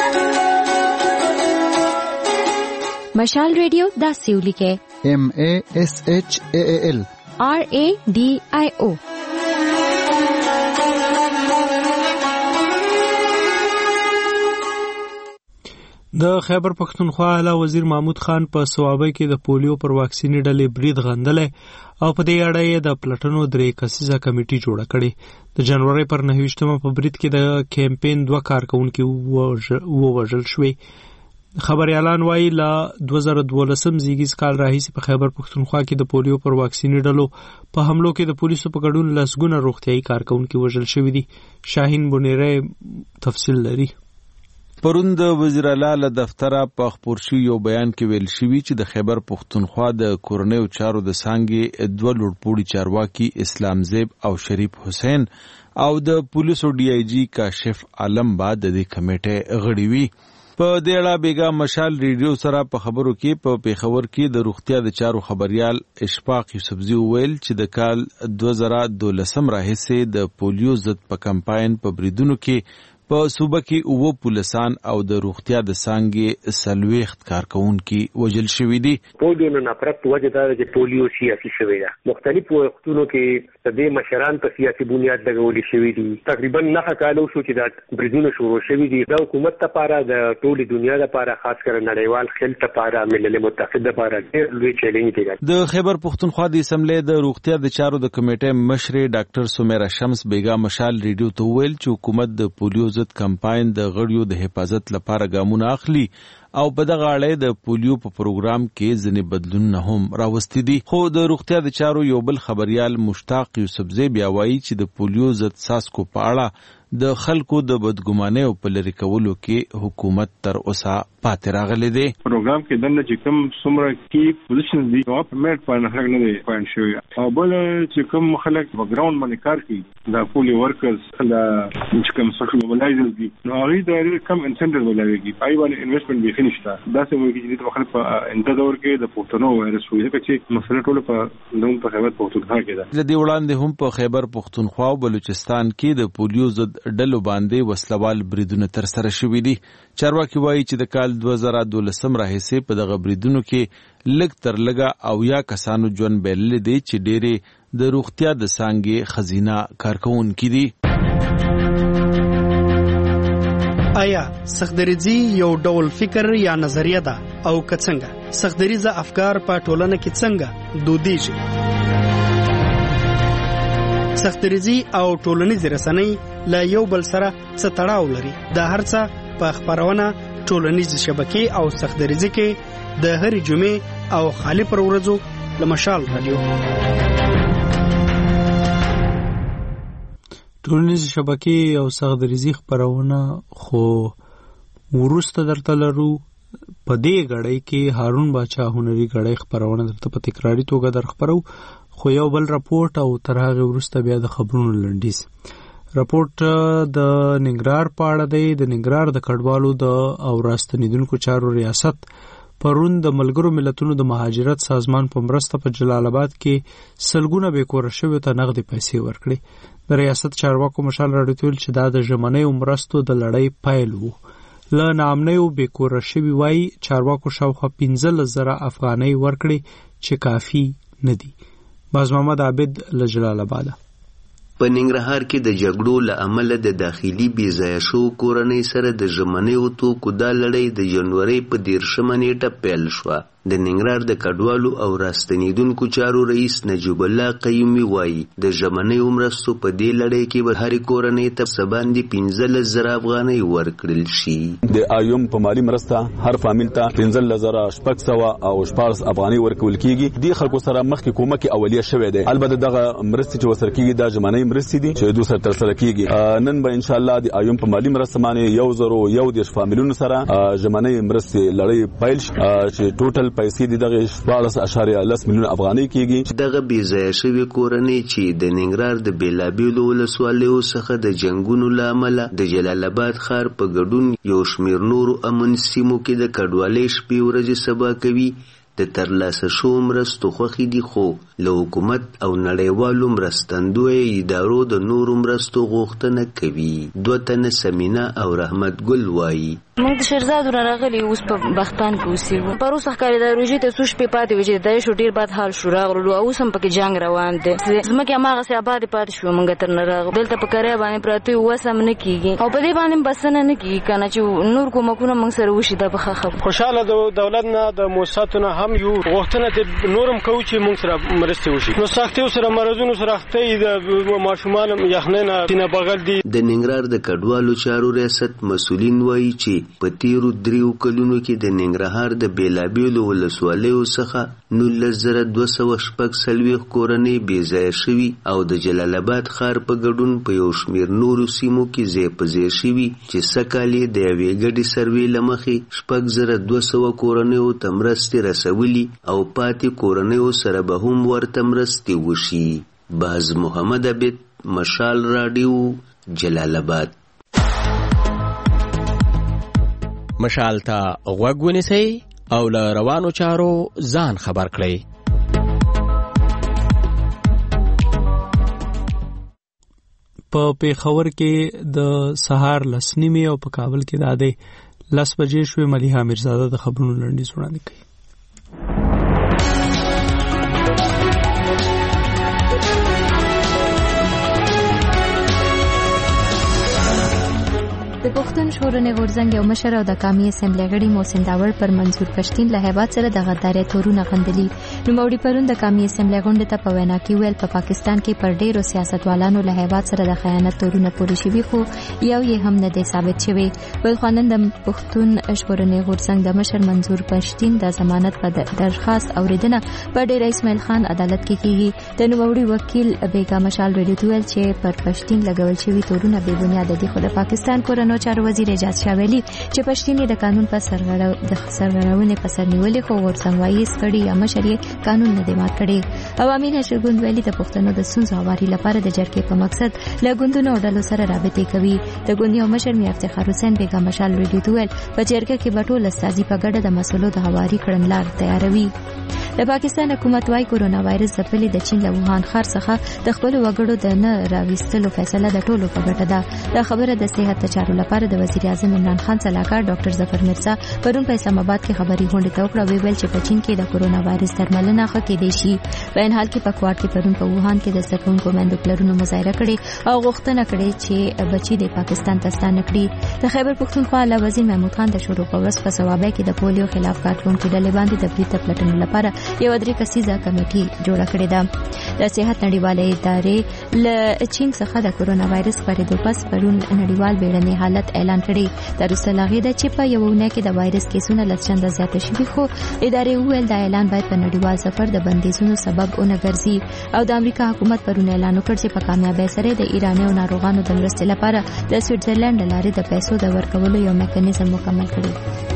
Speaker 2: مشال ریډیو داسې ولیکئ:
Speaker 20: M A S H A A L
Speaker 2: R A D I O.
Speaker 1: د خیبر پښتونخوا اعلی وزیر محمود خان په صوابۍ کې د پولیو پر واکسینې ډلې برید غندلی او په دې اړه یې د پلټنو درې کسیزه کمیټې جوړه کړې. د جنوري پر نهویشتمه په برید کې د کیمپین دوه کارکونکي ووژل شوي. خبريالان وایي له دوه زره دولسم زیږیز کال راهیسې په خیبر پښتونخوا کې د پولیو پر واکسینې ډلو په حملو کې د پولیسو په ګډون لسګونه روغتیایي کارکونکي وژل شوي دي. شاهین بونیری تفصیل لري.
Speaker 10: پرون د وزیر اعلی له دفتره په خپور شوي یو بیان کې ویل شوي چې د خیبر پښتونخوا د کورنیو چارو د څانګې دوه لوړپوړي چارواکي اسلام زیب او شریف حسین او د پولیسو ډي آی جی کاشف عالم بعد د دې کمیټې غړي وي. په دې اړه بیګا مشال ریډیو سره په خبرو کې په پیښور کې د روغتیا د چارو خبريال اشفاق یوسفزي ویل چې د کال دوه زره دولسم راهیسې د پولیو ضد په کمپاین په بریدونو کې په صوبه کې اوه پولیسان او د روغتیا د څانګې څلوېښت کارکونکي وژل شوي دي.
Speaker 21: پولیو نه نفرت وجه دا ده چې پولیو سیاسي شوی ده. مختلفو وختونو کې د دې مشران په سیاسي بنیاد لګولي شوي دي. تقریبا نه کالو شو چې دا بریدونه شروع شوي دي. د حکومت لپاره د ټولې دنیا لپاره خاص کر نړیوال خل لپاره ملل متحد لپاره ډېر لوی چیلنج دی.
Speaker 10: د خیبر پښتونخوا د اسمبلی د روغتیا د چارو د کمیټې مشر ډاکټر سمیرا شمس بیګا مشال ریډیو ته ویل چې حکومت د پولیو ضد کمپاین د غړیو د حفاظت لپاره ګامونه اخلي او په دغه اړه د پولیو په پروګرام کې ځینې بدلونونه هم راوستي دي. خو د روغتیا د چارو یو بل خبريال مشتاق یوسفزي بیا وایي چې د پولیو ضد ساسکو په اړه د خلکو د بدګمانۍ او په لري کولو کې حکومت تر اوسه پاتې راغلی دی.
Speaker 22: پروګرام کې دنه چې کوم څومره کې پوزیشن دي او په میټ باندې خلک نه دي پاین شوی او بل چې کوم خلک په ګراوند باندې کار کوي د پولیو ورکرز لا چې کوم سوشل موبلایزرز دي نو هغه د کم انسنټیو ولري پای باندې انویسټمنټ به خنشته دا څه وایي چې د خلک په انتظار کې د پښتنو وایرس وي چې مسله ټول په نوم په خیبر پښتونخوا کې ده.
Speaker 10: د دې وړاندې هم په خیبر پښتونخوا او بلوچستان کې د پولیو ضد ډلو باندې وسلوال بریدونه تر سره شوي دي. چارواکي وایي چې د کال دوه زره دولسم راهیسې په دغه بریدونو کې لږ تر لږه اویا کسانو ژوند بایللی دی چې ډېرې د روغتیا د څانګې خزینه کارکوونکي دي.
Speaker 23: آیا سختدریزي یو ډول فکر یا نظریه ده او که څنګه سختدریزه افکار په ټولنه کې څنګه دودیږي؟ سختدریزي او ټولنیز رسنۍ له یو بل سره څه تړاو لري؟ دا هر څه په خبرونه ټولنیز شبکې او سختدریزي کې د هر جمعې او خالی پر ورځو له مشال رادیو.
Speaker 1: ټولنیز شبکې او سختدریزي خبرونه خو ورسته درته لرو. په دې غړۍ کې هارون باچا هنري غړۍ خبرونه درته په تکراری توګه در خبرو خو یو بل راپورټ او تر هغه وروسته بیا د خبرونو لنډیز. راپورټ د ننګرهار په اړه دی. د ننګرهار د کډوالو د او راستنیدونکو چارو ریاست پرون د ملګرو ملتونو د مهاجرت سازمان په مرسته په جلال آباد کې سلګونه بیکوره شویو ته نغدي پیسې ورکړي. د ریاست چارواکو مشال راډیو ته ویل چې دا د ژمنیو مرستو د لړۍ پیل وو. له ناامنیو بیکوره شوي وایي چارواکو شاوخوا پنځلس زره افغانۍ ورکړي چې کافي نه دي. باز محمد عابد له جلال آباد.
Speaker 24: په ننګرهار کې د جګړو له امله د داخلي بې ځایه شو کورنۍ سره د ژمنیو توکو دا لړۍ د جنورۍ په دېرشمه نیټه پیل شوه. د ننګرهار د کډوالو او راستنیدونکو چارو رئیس نجیب الله قیومي وایي د ژمنیو مرستو په دې لړۍ کې به هرې کورنۍ ته څه باندې پنځلس زره افغانۍ ورکړل شي.
Speaker 25: د ایوم په مالي مرسته هر فامیل ته پنځلس زره شپږ سوه او شپاړس افغانۍ ورکول کېږي. دې خلکو سره مخکې کومک اولیه شوی دی. البته دغه مرستې چې ورسره کېږي دا ژمنۍ مرستې دي چې دوی سره ترسره کېږي. نن به انشاءالله د ایوم په مالي مرسته باندې یو زرو یو دېرش فامیلونو سره ژمنۍ مرستې لړۍ پیل شي چې ټوټل پیسې د دغه شپاړس اعشاریه لس میلیونه افغانۍ کېږي.
Speaker 24: دغه بې ځایه شوې کورنۍ چې د ننګرهار د بېلابېلو ولسوالیو څخه د جنګونو له امله د جلال آباد ښار په ګډون یو شمېر نورو امن سیمو کې د کډوالۍ شپې ورځې سبا کوي د ترلاسه شوو مرستو خوښې دي، خو له حکومت او نړیوالو مرستندویو ادارو د نورو مرستو غوښتنه کوي. دوه تنه سمینا او رحمت ګل وایي
Speaker 6: موږ د شهرزاد را راغلي اوس په بختان کې اوسېږو. پروسه ښکاري د روژې ته څو شپې پاتې وې چې دی شو ډېر بد حال شو راغلو او اوس هم پکې جنګ روان دی. ځمکې هماغسې آبادې پاتې شوې موږ تر نه راغلو. دلته په کرایه باندې پراته یو وس هم نه کېږي او په دې باندې بسنه نه کېږي که نه چې نور کومکونه موږ سره وشي دا به ښه خبره.
Speaker 26: خوشحاله د دولت نه د موسساتو نه هم یو غوښتنه د نور هم کوو چې موږ سره مرستې وشي. نو سختیو سره مرضونو سره اخته یي د ماشومان یخنۍ نه سینه بغل دي.
Speaker 24: د ننګرهار د کډوالو چارو ریاست مسؤلین وایي چې په تیرو دریو کلونو کې د ننګرهار د بېلابېلو ولسوالیو څخه نولس زره دوه سوه شپږ څلوېښت کورنۍ بې ځایه شوي او د جلال آباد ښار په ګډون په یو شمېر نورو سیمو کې ځای په ځای شوي چې سږکال یې د یوې ګډې سروې له مخې شپږ زره دوه سوه کورنیو ته مرستې رسولي او پاتې کورنیو سره به هم ورته مرستې وشي. باز محمد عبید، مشال راډیو، جلال آباد.
Speaker 3: مشال ته غوږ ونیسئ او له روانو چارو ځان خبر کړئ.
Speaker 1: په پیښور کې د سهار لس نیمې او په کابل کې د عادي لس بجې شوې. ملیحه میرزاده د خبرونو لنډیز وړاندې کوي.
Speaker 2: د پښتون ژغورنې غورځنګ یو مشر او د قومي اسمبلی غړي محسن داور پر منصور پښتين له هیواد سره د غدارۍ تورونه غندلي. نوموړي پرون د قومي اسمبلی غونډې ته په وینا کې ویل په پاکستان کې پر ډیرو سیاستوالانو له هیواد سره د خیانت تورونه پورې شوي خو یو یې هم نه دی ثابت شوی. بل خوانند د پښتون ژغورنې غورځنګ د مشر منصور پښتين د ضمانت په درخواست اوریدنه په ډیر اسماعیل خان عدالت کې کیږي. د نوموړي وکیل بیګا مشال رډیو ته ویل چې پر پښتين لګول شوي تورونه بې بنیاده دي خو د پاکستان کورنۍ چارو وزیر اجاز شاه ویلي چې پښتين د قانون په سرغړو د سرغړونې په سر نیولې خو ورڅنګ وایي سکړي یا مشري قانون نه دی مات کړی. عوامي نشرګوند ویلي د پښتنو د ستونزو هواري لپاره د جرګې په مقصد له ګوندونو او ډلو سره رابطې کوي. د ګوند یو مشر میر افتخار حسین بیګا مشال رډیو ته ویل په جرګه کې به ټول استازي په ګډه د مسلو د هواري کړنلار تیاروي. د پاکستان حکومت وايي کورونا وایرس ځپلې د چین له ووهان ښار څخه د خپل وګړو د نه راوستلو فیصله د ټولو په ګټه ده. دا خبره د صحت چارو لپاره د وزیر اعظم عمران خان صلاحکار ډاکټر ظفر مرزا پرون په اسلام آباد کې خبري غونډه ته وکړه. وی ویل چې په چین کې د کورونا وایرس درملنه ښه کېدای شي. په ان حال کې په کوارټ کې پرون په ووهان کې د سکونکو مندو پلرونو مظاهره کړې او غوښتنه کړې چې بچي د پاکستان ته ستانه کړي. د خیبر پختونخوا له وزیر محمود خان د شروع په وس په ثوابه کې د پولیو خلاف کارکونکو ډلې باندې د بریټ پلټنو لپاره یو درې کسیزه کمیټي جوړه کړې ده. د صحت نړیوالې ادارې له چین څخه د کورونا وایرس خپرېدو پس پرون نړیوال بیړنی حالت اعلان کړی. د روسه لاغې د چې په یو ونه کې د وایرس کیسونه لس چنده زیاته شوي خو ادارې وویل د اعلان باید په نړیوال سفر د بندیزونو سبب ونه ګرځي. او د امریکا حکومت پرون اعلان وکړ چې په کامیابۍ سره د ایراني او ناروغانو د مرستې لپاره د سویټزرلند له لارې د پیسو د ورکولو یو میکانیزم مکمل کړی.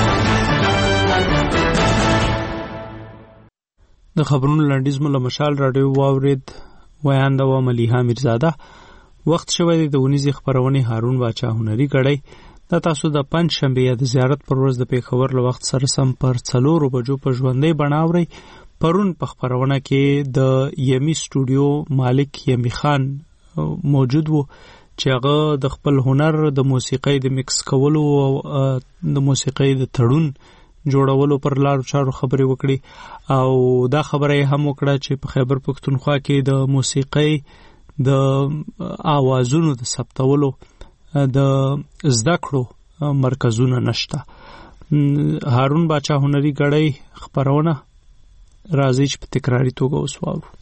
Speaker 1: د خبرونو لنډیز مو له مشال راډیو واورید. ویانده و ملیحه میرزاده. وخت شوی د ونیزې خبرونې هارون باچا هنري کړی. دا تاسو د پنځ شنبې یا د زیارت پر ورځ د پیښور له وخت سره سم پر څلورو بجو په ژوندۍ بڼه اورئ. پرون په خبرونه کې د یمی سټوډیو مالک یمی خان موجود وو چې هغه د خپل هنر د موسیقۍ د میکس کولو او د موسیقۍ د تړون جوړولو پر لارو چارو خبرې وکړي او دا خبره هم وکړه چې په خیبر پختونخوا کې د موسیقۍ د آوازونو د ثبتولو د زده کړو مرکزونه نشته. هارون باچا هنري غړی خبرونه راځي چې په تکراری توګه وسوارو.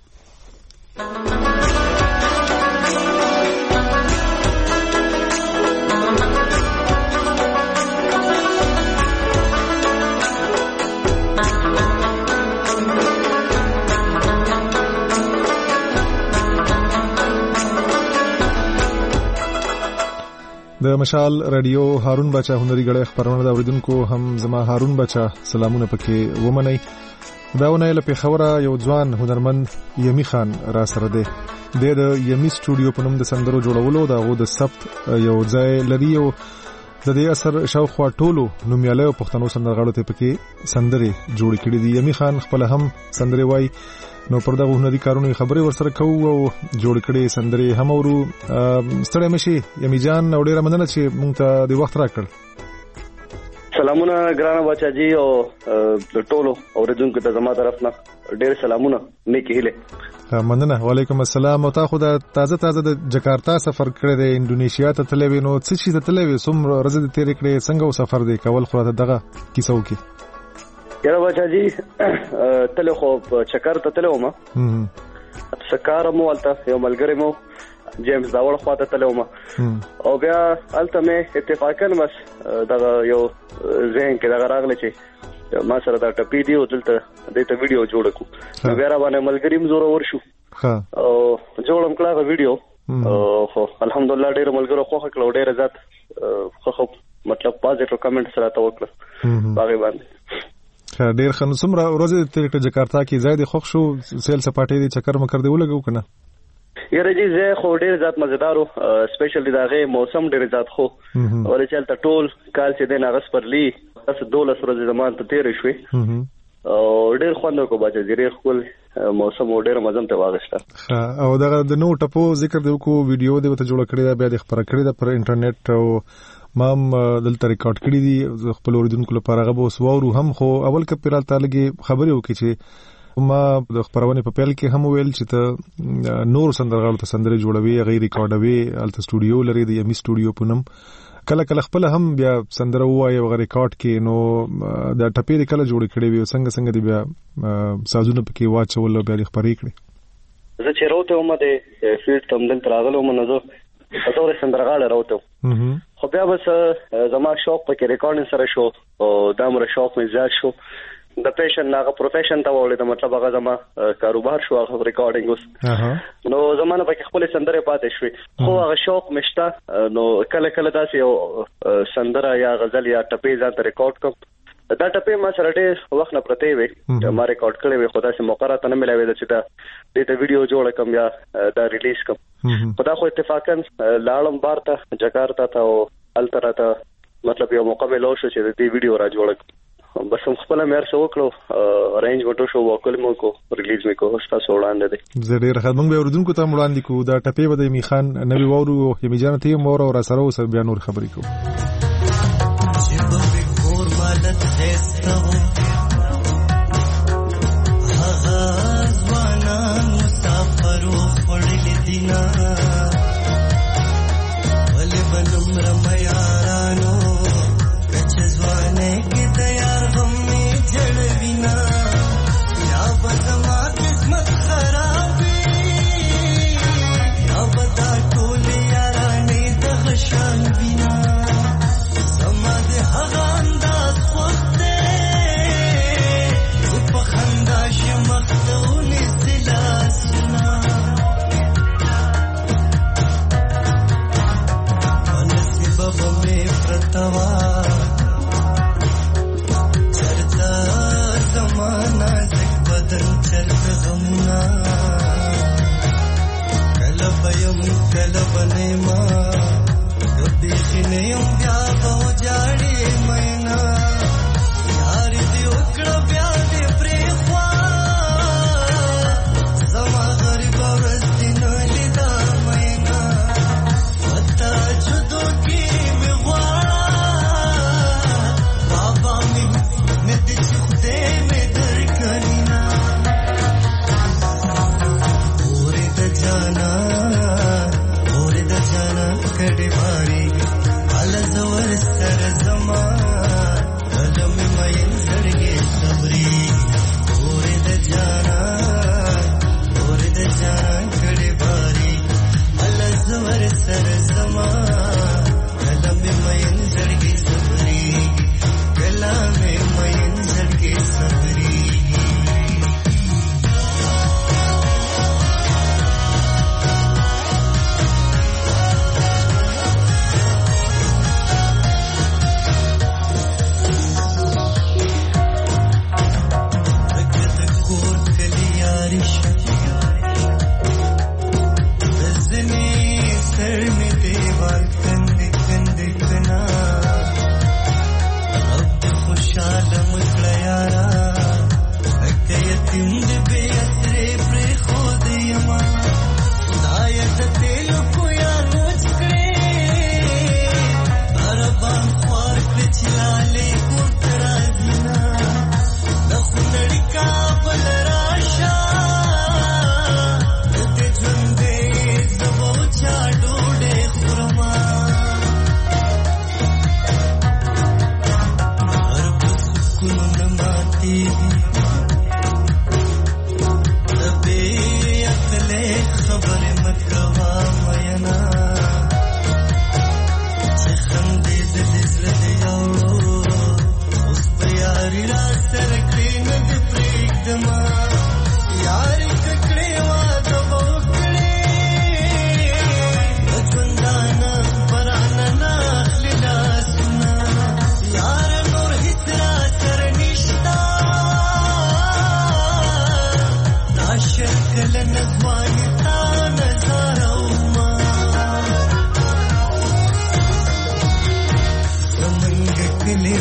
Speaker 4: د مشال رادیو هارون بچا هنري غړي خبرونه د اوریدونکو هم زما هارون بچا سلامونه پکې ومني. داونه له پیښوره یو ځوان هنرمند یمی خان را سره دی. د یمی سټوډیو په نوم د سندرو جوړولو دا غو د سبت یو ځای لري او د دې اثر شاوخوا ټولو نومیاله پښتنو سندرغاړو ته پکې سندري جوړ کړي دي. یمی خان خپل هم سندري وای نو پر دغه هنري کارونه خبرې ورسره کوو او جوړ کړي سندري هم ورو ستړی مشي. یمی جان او ډیره مننه چې مونږ ته د وخت راکړ.
Speaker 5: سلامونه ګرانه بچا جی او د ټولو اوریدونکو ته زما طرف نه ډیر سلامونه نیکی هله.
Speaker 4: مننه. وعلیکم السلام. او تا خو د تازه تازه د جکارتا سفر کړی دی انډونیشیا ته تللی نو څه شي ته تللی څومره ورځې د تیرې کړې څنګه وسفر دی کول خو راته دغه کیسه وکړي.
Speaker 5: یاره بچا جی تل خو چکر ته تلو ما چکر مو ولته یو ملګری مو جیمز داور خواته تلو ما او بیا الته مې اتفاقا بس دا یو زین کې دا راغله چې ما سره دا ټپی دی او دلته دته ویډیو جوړ کړو. بیا را باندې ملګری م زوره ورشو او جوړم کړه ویډیو خو الحمدلله ډیر ملګرو خو خکلو ډیر زات خو مطلب پازیټیو کمنټس راته وکړه باغې باندې.
Speaker 4: ډیر خن څومره ورځې تیر کړه جکارتا کې زیات خوښ شو سیل سپاټې دي چکر مکر دی ولګو کنه.
Speaker 5: یره جی زه خو ډیر ذات مزیدارو سپیشلی داغه موسم ډیر ذات خو ولې چلته ټول کال چې د ناغس پرلی تاسو دولس ورځې زمان ته تیر شوي او ډیر خوند کو بچا زیری خپل موسم ډیر مزم ته واغښت
Speaker 4: او دا د نو ټپو ذکر دی کو ویډیو دی ته جوړ کړی دا بیا د خبره کړی دا پر انټرنیټ او مام دلته ریکارډ کړی دی خپل اوریدونکو لپاره غو سوورو هم خو اول ک پیرال تعلقې خبرې وکړي چې ما د خبرونه په پیل کې هم ویل چې ته نور سندرغاړو ته سندرې جوړوي غیر ریکارډوي الته سټوډیو لري د یمي سټوډیو پونم کله کله خپل هم بیا سندره وایي او ریکارډ کې نو د ټپې کله جوړ کړي وي څنګه څنګه دی بیا سازونه پکې واچول بیا خبرې کړي
Speaker 5: زه چې راوته ومه د فیلډ تم دل تراغلو منځو په تور سندرغاړه راوته خو بیا بس زما شوق پکې ریکارډینګ سره شو او دا مر شوق مې زیات شو د پیشن ناغه پروفیشن ته وړل د مطلب هغه زما کاروبار شو هغه ریکارډینګ اوس نو زمانه پکې خپل سندره پاتې شوې خو هغه شوق مشته نو کله کله داسې یو سندره یا غزل یا ټپې ځان ته ریکارډ کوم دا ټپې ما سره ډېر وخت نه پرته وي ما ریکارډ کړې وي خدای سي موقع راته نه ملوي چې دا د ویډیو جوړ کوم یا دا ریلیز کوم خدا خو اتفاقا لاړم بارته جکارتا ته او التراته مطلب یو موقع ملو شو چې د دې ویډیو را جوړ بس هم خپل مېر سو کړو ارینج وټو شو وکل مو کو ریلیز مې کو هستا سوړاندې دي
Speaker 4: زه ډېر خدمت به اوردونکو ته وړاندې کو دا ټپې بده می خان نبی وورو یمي جان ته مور او سره او سر بیا نور خبرې کو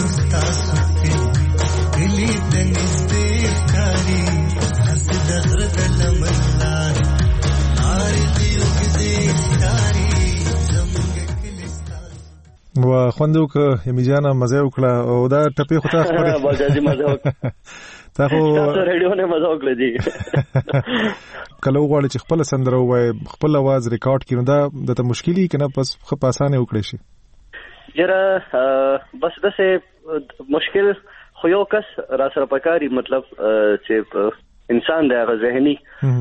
Speaker 4: و خوندو که یمی جانا مزه وکړه او دا ټپی خو ته خبره
Speaker 5: باجی مزه وکړه
Speaker 4: تا خو
Speaker 5: تاسو ریډیو نه مزه وکړه دي
Speaker 4: کله وغواړي چې خپل سندره وای خپل आवाज ریکارډ کړي دا د مشکلی کنه پس خو په اسانه وکړي شي
Speaker 5: یره بس دسه مشکل خو یو کس را سره پکاري مطلب چې انسان د هغه ذهني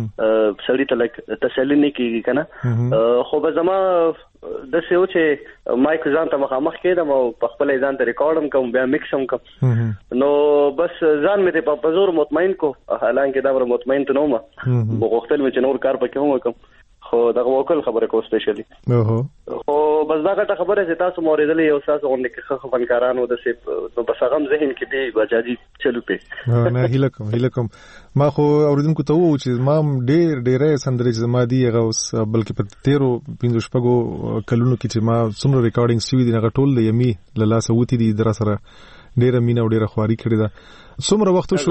Speaker 5: سړی ته لک تسلی نه کیږي کنه خو به زما د څه و چې مایک ځان ته مخامخ کېدم او په خپل ځان ته ریکارډم کوم بیا میکس هم کوم نو بس ځان مې ته په زور مطمئن کو حالانکه دا ور مطمئن ته نو ما وغوښتل مې چې نور کار پکې هم وکم خو دا وکول خبره کو سپیشلی اوه خو بس دا ګټه خبره چې تاسو موریدلې یو تاسو غونډه کې خو فنکارانو د سه نو بس هغه ذهن کې دی بچاجي چلو په
Speaker 4: نه هیله کوم هیله کوم ما خو اوریدونکو ته وو چې ما ډېر ډېرې سندرې زما دی هغه اوس بلکې په تیرو پنځو شپږو کلونو کې چې ما څومره ریکارډینګ سوي دي هغه ټول د یمي له لاسه وتی دي در سره ډېر مینه او ډېر خواري کړی ده څومره وخت شو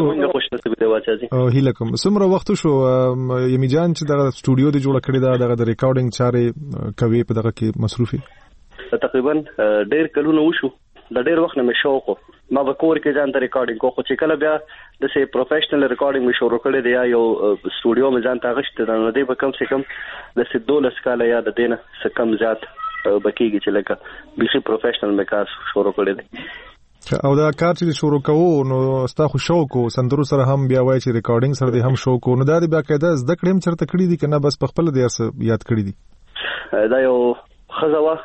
Speaker 4: او هیله کوم څومره وخت شو یمی جان چې دغه سټوډیو دی جوړ کړی دا دغه ریکارډینګ چارې کوي په دغه کې مصروفي
Speaker 5: تقریبا ډېر کلونه وشو د ډېر وخت نه مې شوق ما به کور کې ځان ته ریکارډینګ کو خو چې کله بیا د سه پروفیشنل ریکارډینګ مې شروع کړی دی یو سټوډیو مې ځان ته غشته نه دی به کم سے کم د سه دولس کال یا د دینه څخه کم زیات بکیږي چې لکه بيخي پروفیشنل مې کار شروع کړی دی
Speaker 4: او دا کار چې شروع کوو نو ستا خو شوق او سندرو سره هم بیا وای چې ریکارډینګ سره هم شوق نو دا بیا قاعده زده کړم چرته کړی دي کنه بس په خپل د یاد کړی دي
Speaker 5: دا یو خزوه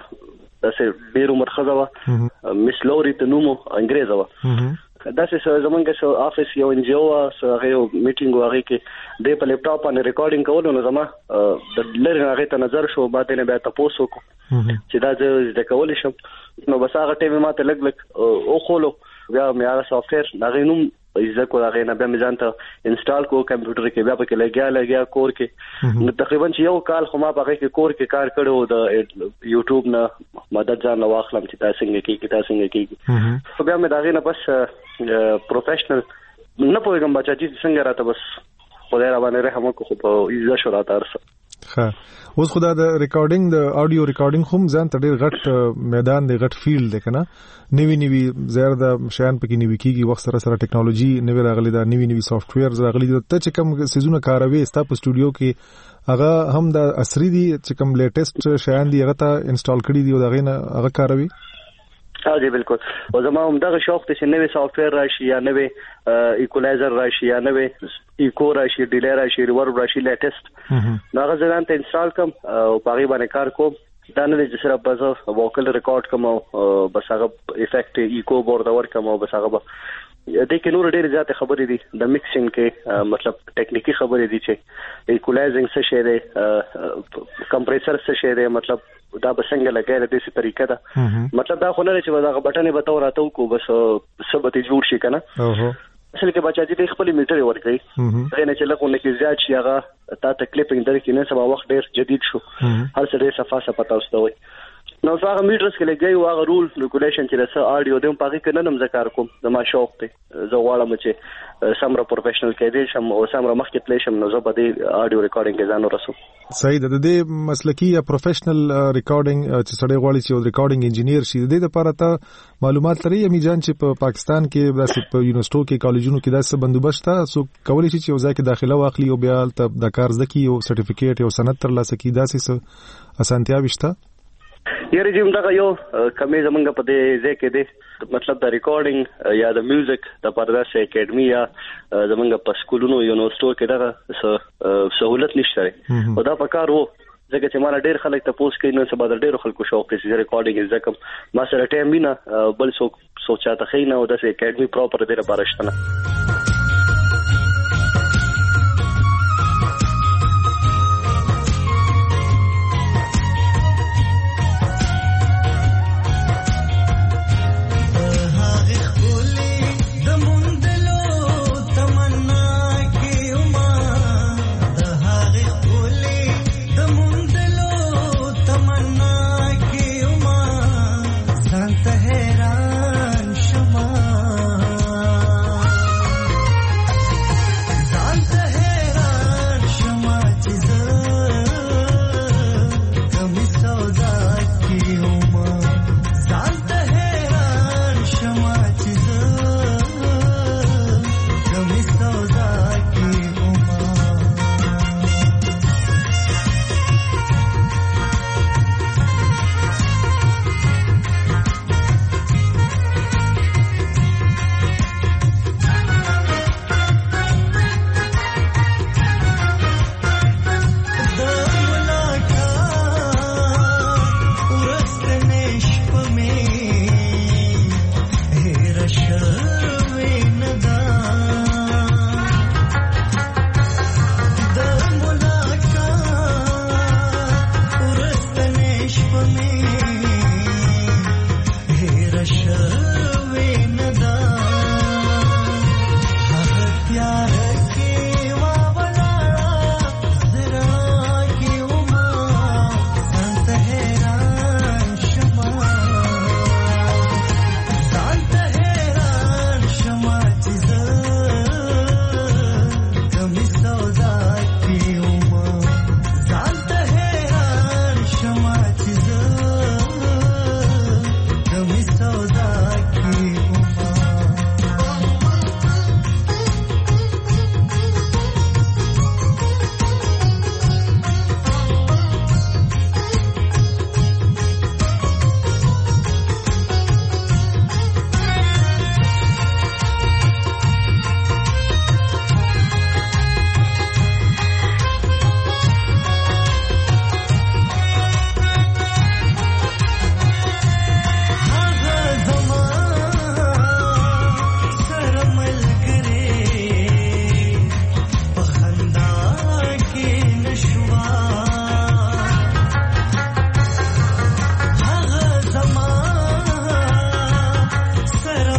Speaker 5: داسې ډیر عمر خزوه مس لوري ته نومو انګریزه و داسې زمونږ شو افیس یو ان جی او هغه یو میټینګ هغه کې د په لپټاپ باندې ریکارډینګ کولو نو زما د لری هغه ته نظر شو باندې نه بیا تاسو کو چې دا د کول شم نو بس هغه ټیم ماته لګ لګ او خولو بیا مې هغه سافټویر هغه نوم ایزه کو هغه نه بیا مې ځان ته انسټال کو کمپیوټر کې بیا پکې لګیا لګیا کور کې نو تقریبا چې یو کال خو ما پکې کې کور کې کار کړو د یوټیوب نه مدد ځان واخلم چې تاسو څنګه کې تاسو څنګه کې خو بیا مې دا غي نه بس پروفیشنل نه پوهیږم بچا چې څنګه راته بس خدای را باندې رحم وکړو خو په ایزه شو راته ارسه
Speaker 4: ها اوس خدای د ریکارډینګ د آډیو ریکارډینګ هم ځان ته ډېر غټ میدان دی غټ فیلډ دی کنه نوی نوی زیات د شیان پکې نیوي کیږي وخت سره سره ټیکنالوژي نوی راغلي دا نوی نوی سافټویر راغلي ته چې کوم سيزونه کاروي ستا په سټوډیو کې هغه هم د عصري دي چې کوم لیټیسټ شیان دی هغه ته انسټال کړی دی او دا غینه هغه کاروي
Speaker 5: ها جی بالکل او زما هم دغه شوق ته چې نوې سافټویر راشي یا نوې ایکولایزر راشي یا نوې ایکو راشي ډیلی راشي ریورب راشي لیټیسټ نو هغه ځان ته انسټال کوم او پاغي باندې کار کوم دا نه چې سره بس ووکل ریکارډ کوم او بس هغه افیکټ ایکو بورډ ور کوم او بس هغه د کې نور ډېر زیات خبرې دي د میکسینګ کې مطلب ټیکنیکی خبرې دي چې ایکولایزینګ څه شی دی کمپریسر څه شی دی مطلب دا به څنګه لګای د دې طریقه ده مطلب دا خو نه چې دا بټنې به تور راته کو بس سبته جوړ شي کنه اصل کې بچا چې خپل میټر ورکړي دا نه چې لکه نه کې زیات شي هغه تا تکلیفینګ درکې نه سبا وخت ډېر جدید شو هر څه ډېر صفه صفه تاسو ته وي نو هغه میټرز کې لګي او هغه رول ریګولیشن چې رسه اډیو دیم پاګه کې نه نم ذکر کوم زما شوق دی زه غواړم چې سمره پروفیشنل کې دې شم او سمره مخکې تلې شم نو زه به دې اډیو ریکارډینګ کې ځان ورسوم
Speaker 4: صحیح ده د دې مسلکی یا پروفیشنل ریکارډینګ چې سړی غواړي چې یو ریکارډینګ انجینیر شي د دې لپاره ته معلومات لري یمي جان چې په پاکستان کې داسې په یونیورسيټو کې کالجونو کې داسې بندوبست تاسو کولی شي چې یو ځای کې داخله واخلي او بیا د کار زده کی او سرټیفیکیټ او سند ترلاسه کی داسې اسانتیا وشته
Speaker 5: یاره جیم دا یو کمې زمونږ په دې ځای کې دی مطلب د ریکارډینګ یا د میوزیک د پرداس اکیډمي یا زمونږ په سکولونو یونیورسيټو کې دا سہولت نشته او دا په کار وو ځکه چې مانه ډېر خلک ته پوس کوي نو سبا د ډېر خلکو شوق دی چې ریکارډینګ زده کوم ما سره ټایم نه بل څوک سوچاته خینه او د اکیډمي پراپر دی لپاره شته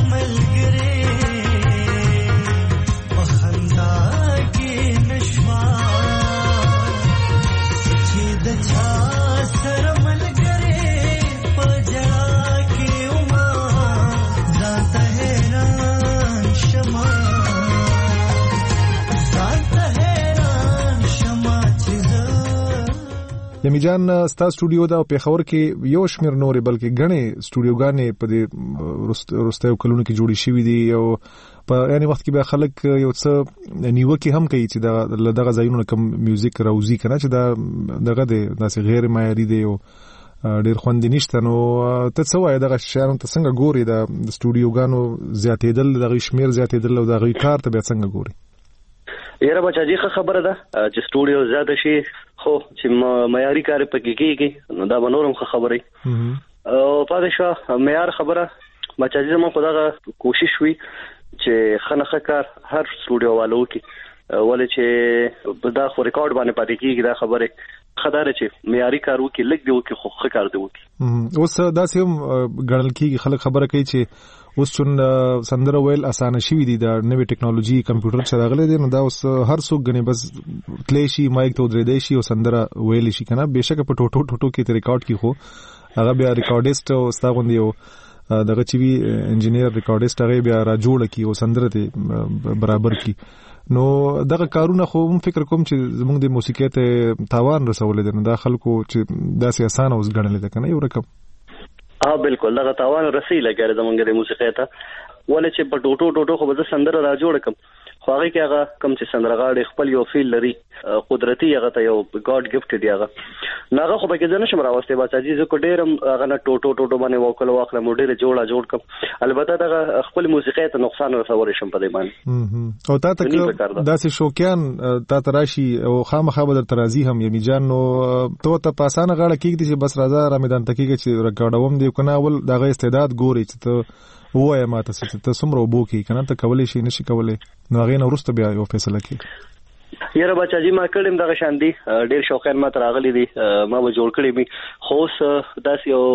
Speaker 4: یمی جان ستا سټوډیو دا په خبر کې یو شمیر نورې بلکې غنې سټوډیوګانې په دې روستو کلونو کې جوړې شوې دي او په یعنی وخت کې به خلک یو څه نیوکه هم کوي چې دا دغه ځایونو کم میوزیک راوځي کنه چې دا دغه د غیر معیاري دی او ډیر خوند نشته. نو ته څه وایې دغه شیان ته څنګه ګوري د سټوډیوګانو زیاتېدل دغه شمیر زیاتېدل او دغه کار ته به څنګه ګوري؟
Speaker 5: یاره بچا جی خبره ده چې سټوډیو زیاده شي خو چې معیاري کار پکې کېږي نو دا به نورم خبرې او پاتې شو معیار خبره بچا جی زموږ خدغه کوشش وي چې خنخه کار هر سټوډیو والو کې ولې چې دا خو ریکارډ باندې پاتې کېږي دا خبره خدای چې معیاري کار وکړي لګ دی وکړي خو ښه کار دی وکړي.
Speaker 4: اوس داسې هم ګڼل کېږي خلک خبره کوي چې اوس چون سندره ویل اسانه شوی دی د نوې ټیکنالوژي کمپیوټر چې راغلی دی نو دا اوس هر څوک غني بس تلی شي مایک ته درې دی شي او سندره ویل شي کنه بهشکه په ټوټو ټوټو کې ته ریکارډ کی خو هغه بیا ریکارډیست او ستاغوندي او دغه چې وی انجینیر ریکارډیست هغه بیا را جوړ کی او سندره ته برابر کی. نو دغه کارونه خو هم فکر کوم چې زموږ د موسیقۍ ته تاوان رسول دي نو دا خلکو چې داسې اسانه اوس غنل دي کنه یو رقم
Speaker 5: ها بالکل دغه تاوان رسي لګره زمونږ د موسیقۍ ته ولې چې په ټوټو ټوټو خو به سندره را جوړ کم خو هغه کې هغه کم چې سندرغاړي خپل یو فیل لري قدرتي هغه ته یو ګاډ گیفت دی هغه ناغه خو به کې نه شم راوسته بچا جی زه کو ډیرم هغه نه ټوټو ټوټو باندې وکړ واخله مو ډیره جوړه جوړ کم البته دغه خپل موسیقۍ ته نقصان رسول شم په دې باندې
Speaker 4: او تا ته داسې شوقیان تا تراشي او خامخا بدر ترازی هم یمی جان نو تو ته پاسانه غاړه کېږي چې بس راځه را میدان تکیږي چې ریکارډوم دی کنه اول دغه استعداد ګوري چې ته وای ما ته څه ته سمرو بو کې کنه ته کولې شي نشي کولې نو هغه نو ورسته بیا یو فیصله کی.
Speaker 5: یاره بچا جی ما کړم دغه شان دي ډیر شوقین ما تر راغلي دي ما به جوړ کړی می خو داس یو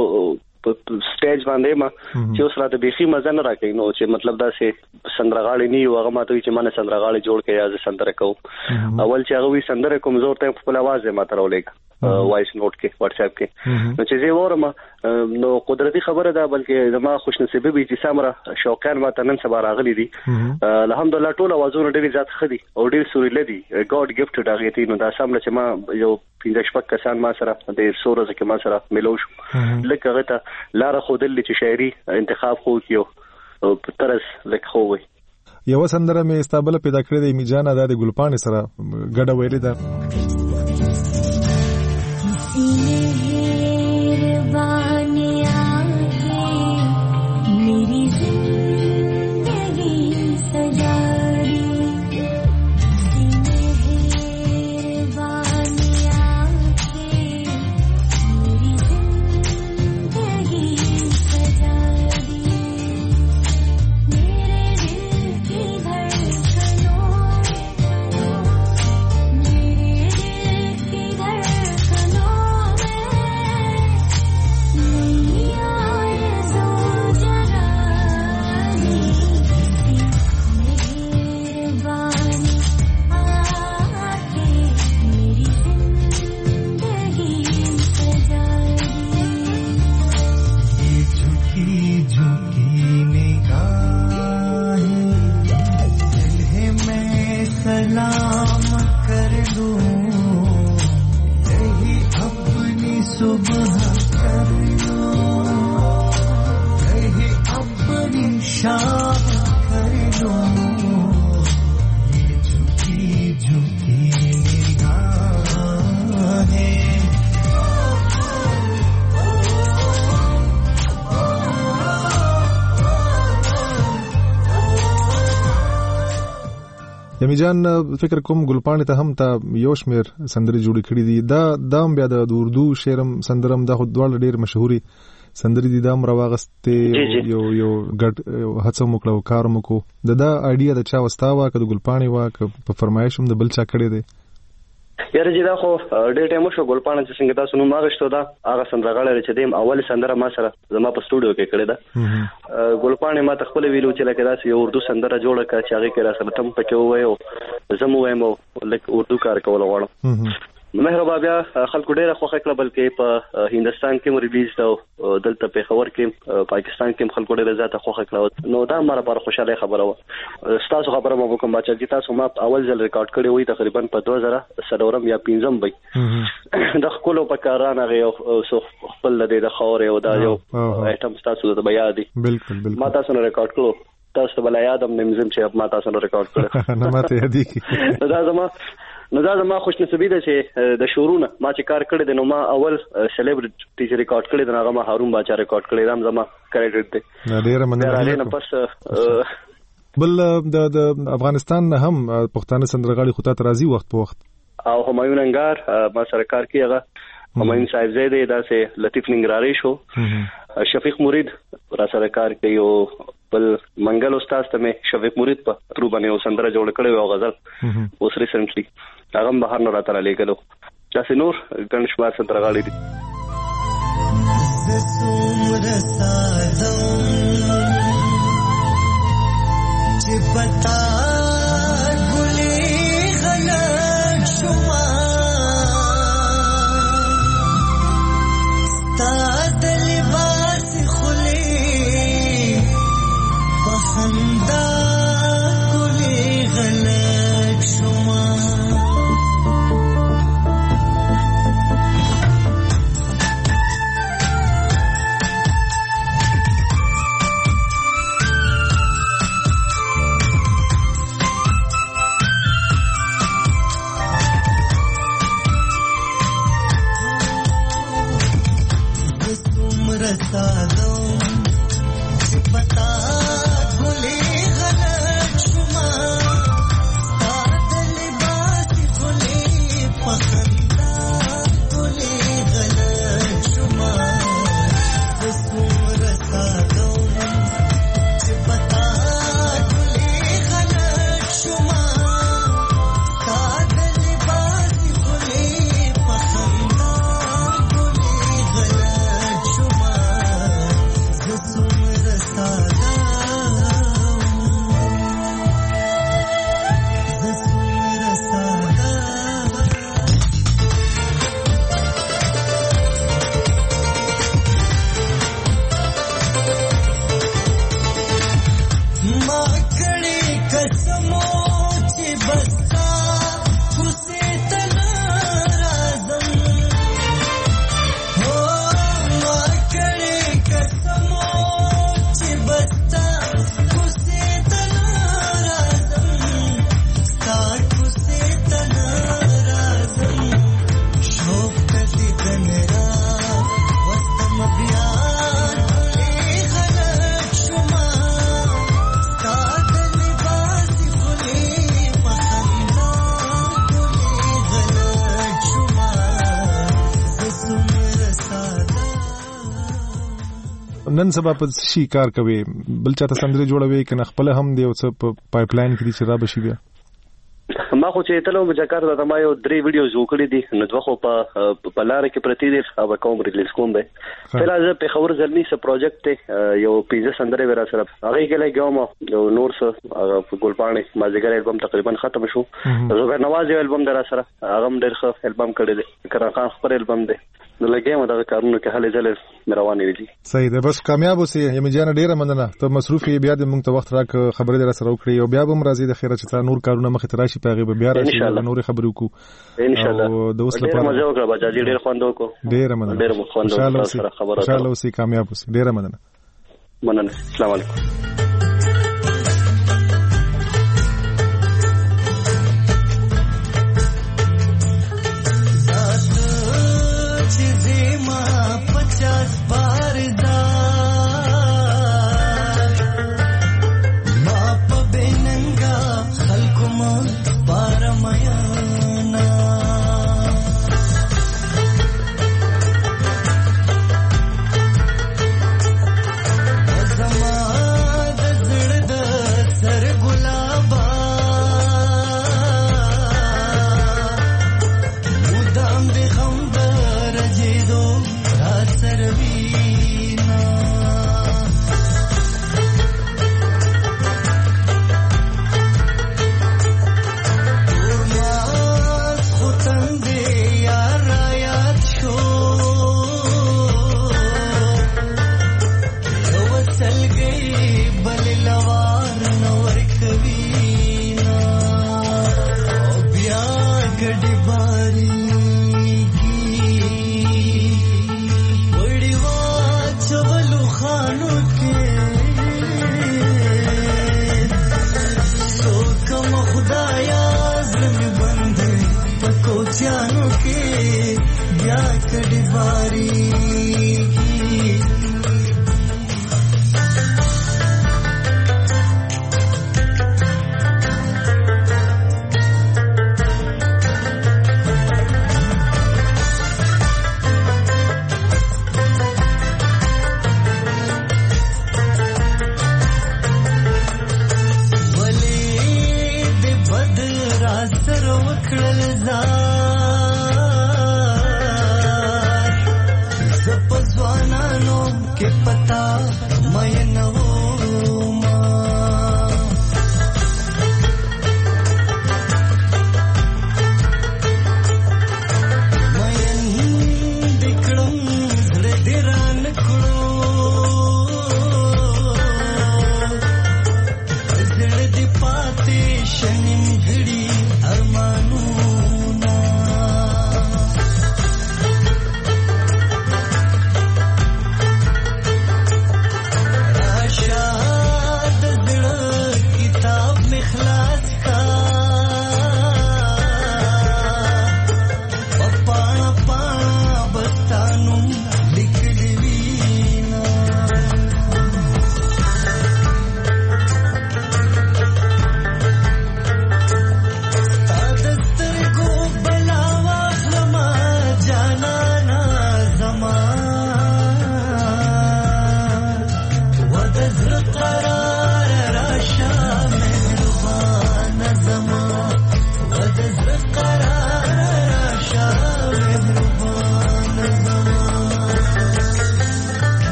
Speaker 5: سټیج باندې ما چې اوس راته بيخي مزه نه راکې نو چې مطلب دا سه سندرغاړي نه یو هغه ماته چې مانه سندرغاړي جوړ کړي از سندره کو اول چې هغه وی سندره کوم زور ته خپل आवाज ما تر ولېګ وایس نوٹ کې واتس اپ کې نو چې زه ورم نو قدرتي خبره ده بلکې زما خوش نصیب به چې سمره شوقان ما تنن سبا راغلي دي الحمدلله ټول आवाजونه ډېر زیات خدي او ډېر سوري لدي ګاډ گیفت دغه تی نو دا سمره چې ما یو پنځه شپږ کسان ما سره د سورزه کې ما سره ملو شو لکه غته لار خودل چې شاعري انتخاب خو کیو ترس لکه خو وي
Speaker 4: یو سندره مې استابله پیدا کړې د میجان د ګلپان سره ګډه ویلې ده یمی جان فکر کوم ګلپان ته هم ته یو شمیر سندري جوړ کړی دي دا دام بیا د اردو شعرم سندرم د خود ډول ډیر مشهوري سندري دي دام راوغسته یو یو ګډ هڅه وکړو کار وکړو د دا ایډیا د چا واستاوه کده ګلپانی وا ک په فرمایشم د بل چا کړی دی
Speaker 5: یاره چې دا خو ډېر ټایم شو ګلپاڼه چې څنګه تاسو نو ماغشتو دا هغه سندرغاړی چې دیم اول سندره ما سره زما په سټوډیو کې کړې ده ګلپاڼه ما تخپل ویلو چې لکه داسې یو اردو سندره جوړه کړه چې هغه کې را سره تم پکې وایو زمو وایم لکه اردو کار کول غواړم مهربا بیا خلکو ډېر خوښه کړه بلکې په هندستان کې مو ریلیز دا دلته په خبر کې پاکستان کې خلکو ډېر زیاته خوښه کړه نو دا ماره پر خوشاله خبره و تاسو خبره مو کوم بچا چې تاسو ما اول ځل ریکارډ کړی وي تقریبا په دوه زره سلورم یا پنځم وي د خپل په کارانه غو سو خپل د خاور او دا یو ایټم تاسو د بیا دي بالکل بالکل ما تاسو نه ریکارډ کړو تاسو بل یادم نمزم چې ما تاسو نه ریکارډ کړو
Speaker 4: نه ماته یادی
Speaker 5: دا زما نو دا زما خوش نصیبی ده چې د شورونه ما چې کار کړی د نو ما اول سلیبریټی چې ریکارډ کړی د هغه ما هارون باچا ریکارډ کړی دا زما کریډټ دی
Speaker 4: ډیره مننه پس بل د افغانستان نه هم پښتانه سندرغاړي خطا ترازی وخت په وخت
Speaker 5: او همایون انګار ما سره کار کوي هغه همایون صاحب زیده دا سه لطیف ننګراری شو شفیق مرید را سره کار کوي او بل منګل استاد ته مې شفیق مرید په ترو باندې او سندره جوړ کړی او غزل اوس ریسنټلی هغه بهر نه راته لګلو دا سه نور ګڼ شمار سندرغاړي دي چې پتا ګلې غلط شوما تا د لباس خلې بخندا ګلې غلط شوما
Speaker 4: نن سبا په شي کار کوي بل چاته سندري جوړوي کنه خپل هم دی او څه په پایپ لاین کې چې را بشي بیا
Speaker 5: ما خو چې تلو جاکارتا ته ما یو درې ویډیوز وکړي دي نو دوه خو په په لار کې پرتی دي هغه کوم ریلیز کوم به فل از په خبر ځلني څه پروجیکټ یو پیزه سندره ورا سره هغه کې لګوم یو نور څه هغه ګلپاڼه مازیګر البم تقریبا ختم شو زوبر نواز البم درا سره هغه ډېر ښه البم کړی دی کرا خان خبر البم دی نو لګیم دا کارونه کې هلې ځلې روانې دي
Speaker 4: صحیح ده بس کامیاب اوسې یم جان ډېر مننه ته مصروف یې بیا د موږ ته وخت راک خبرې در سره وکړي او بیا به مرزي د خیره چې نور کارونه مخ ته راشي په غیب بیا راشي نور خبرې وکړو
Speaker 5: ان شاء الله د اوس لپاره مزه وکړه بچا دې ډېر خوند وکړو
Speaker 4: ډېر مننه
Speaker 5: ډېر خوند وکړه خبره
Speaker 4: ان شاء الله اوسې کامیاب اوسې ډېر مننه
Speaker 5: مننه السلام علیکم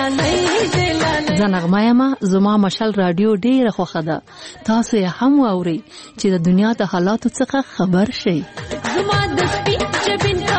Speaker 7: زنغمه یم زما مشال رادیو ډیره خوښه ده. تاسو یې هم واورئ چې د دنیا د حالاتو څخه خبر شئ. زما د سپین جبین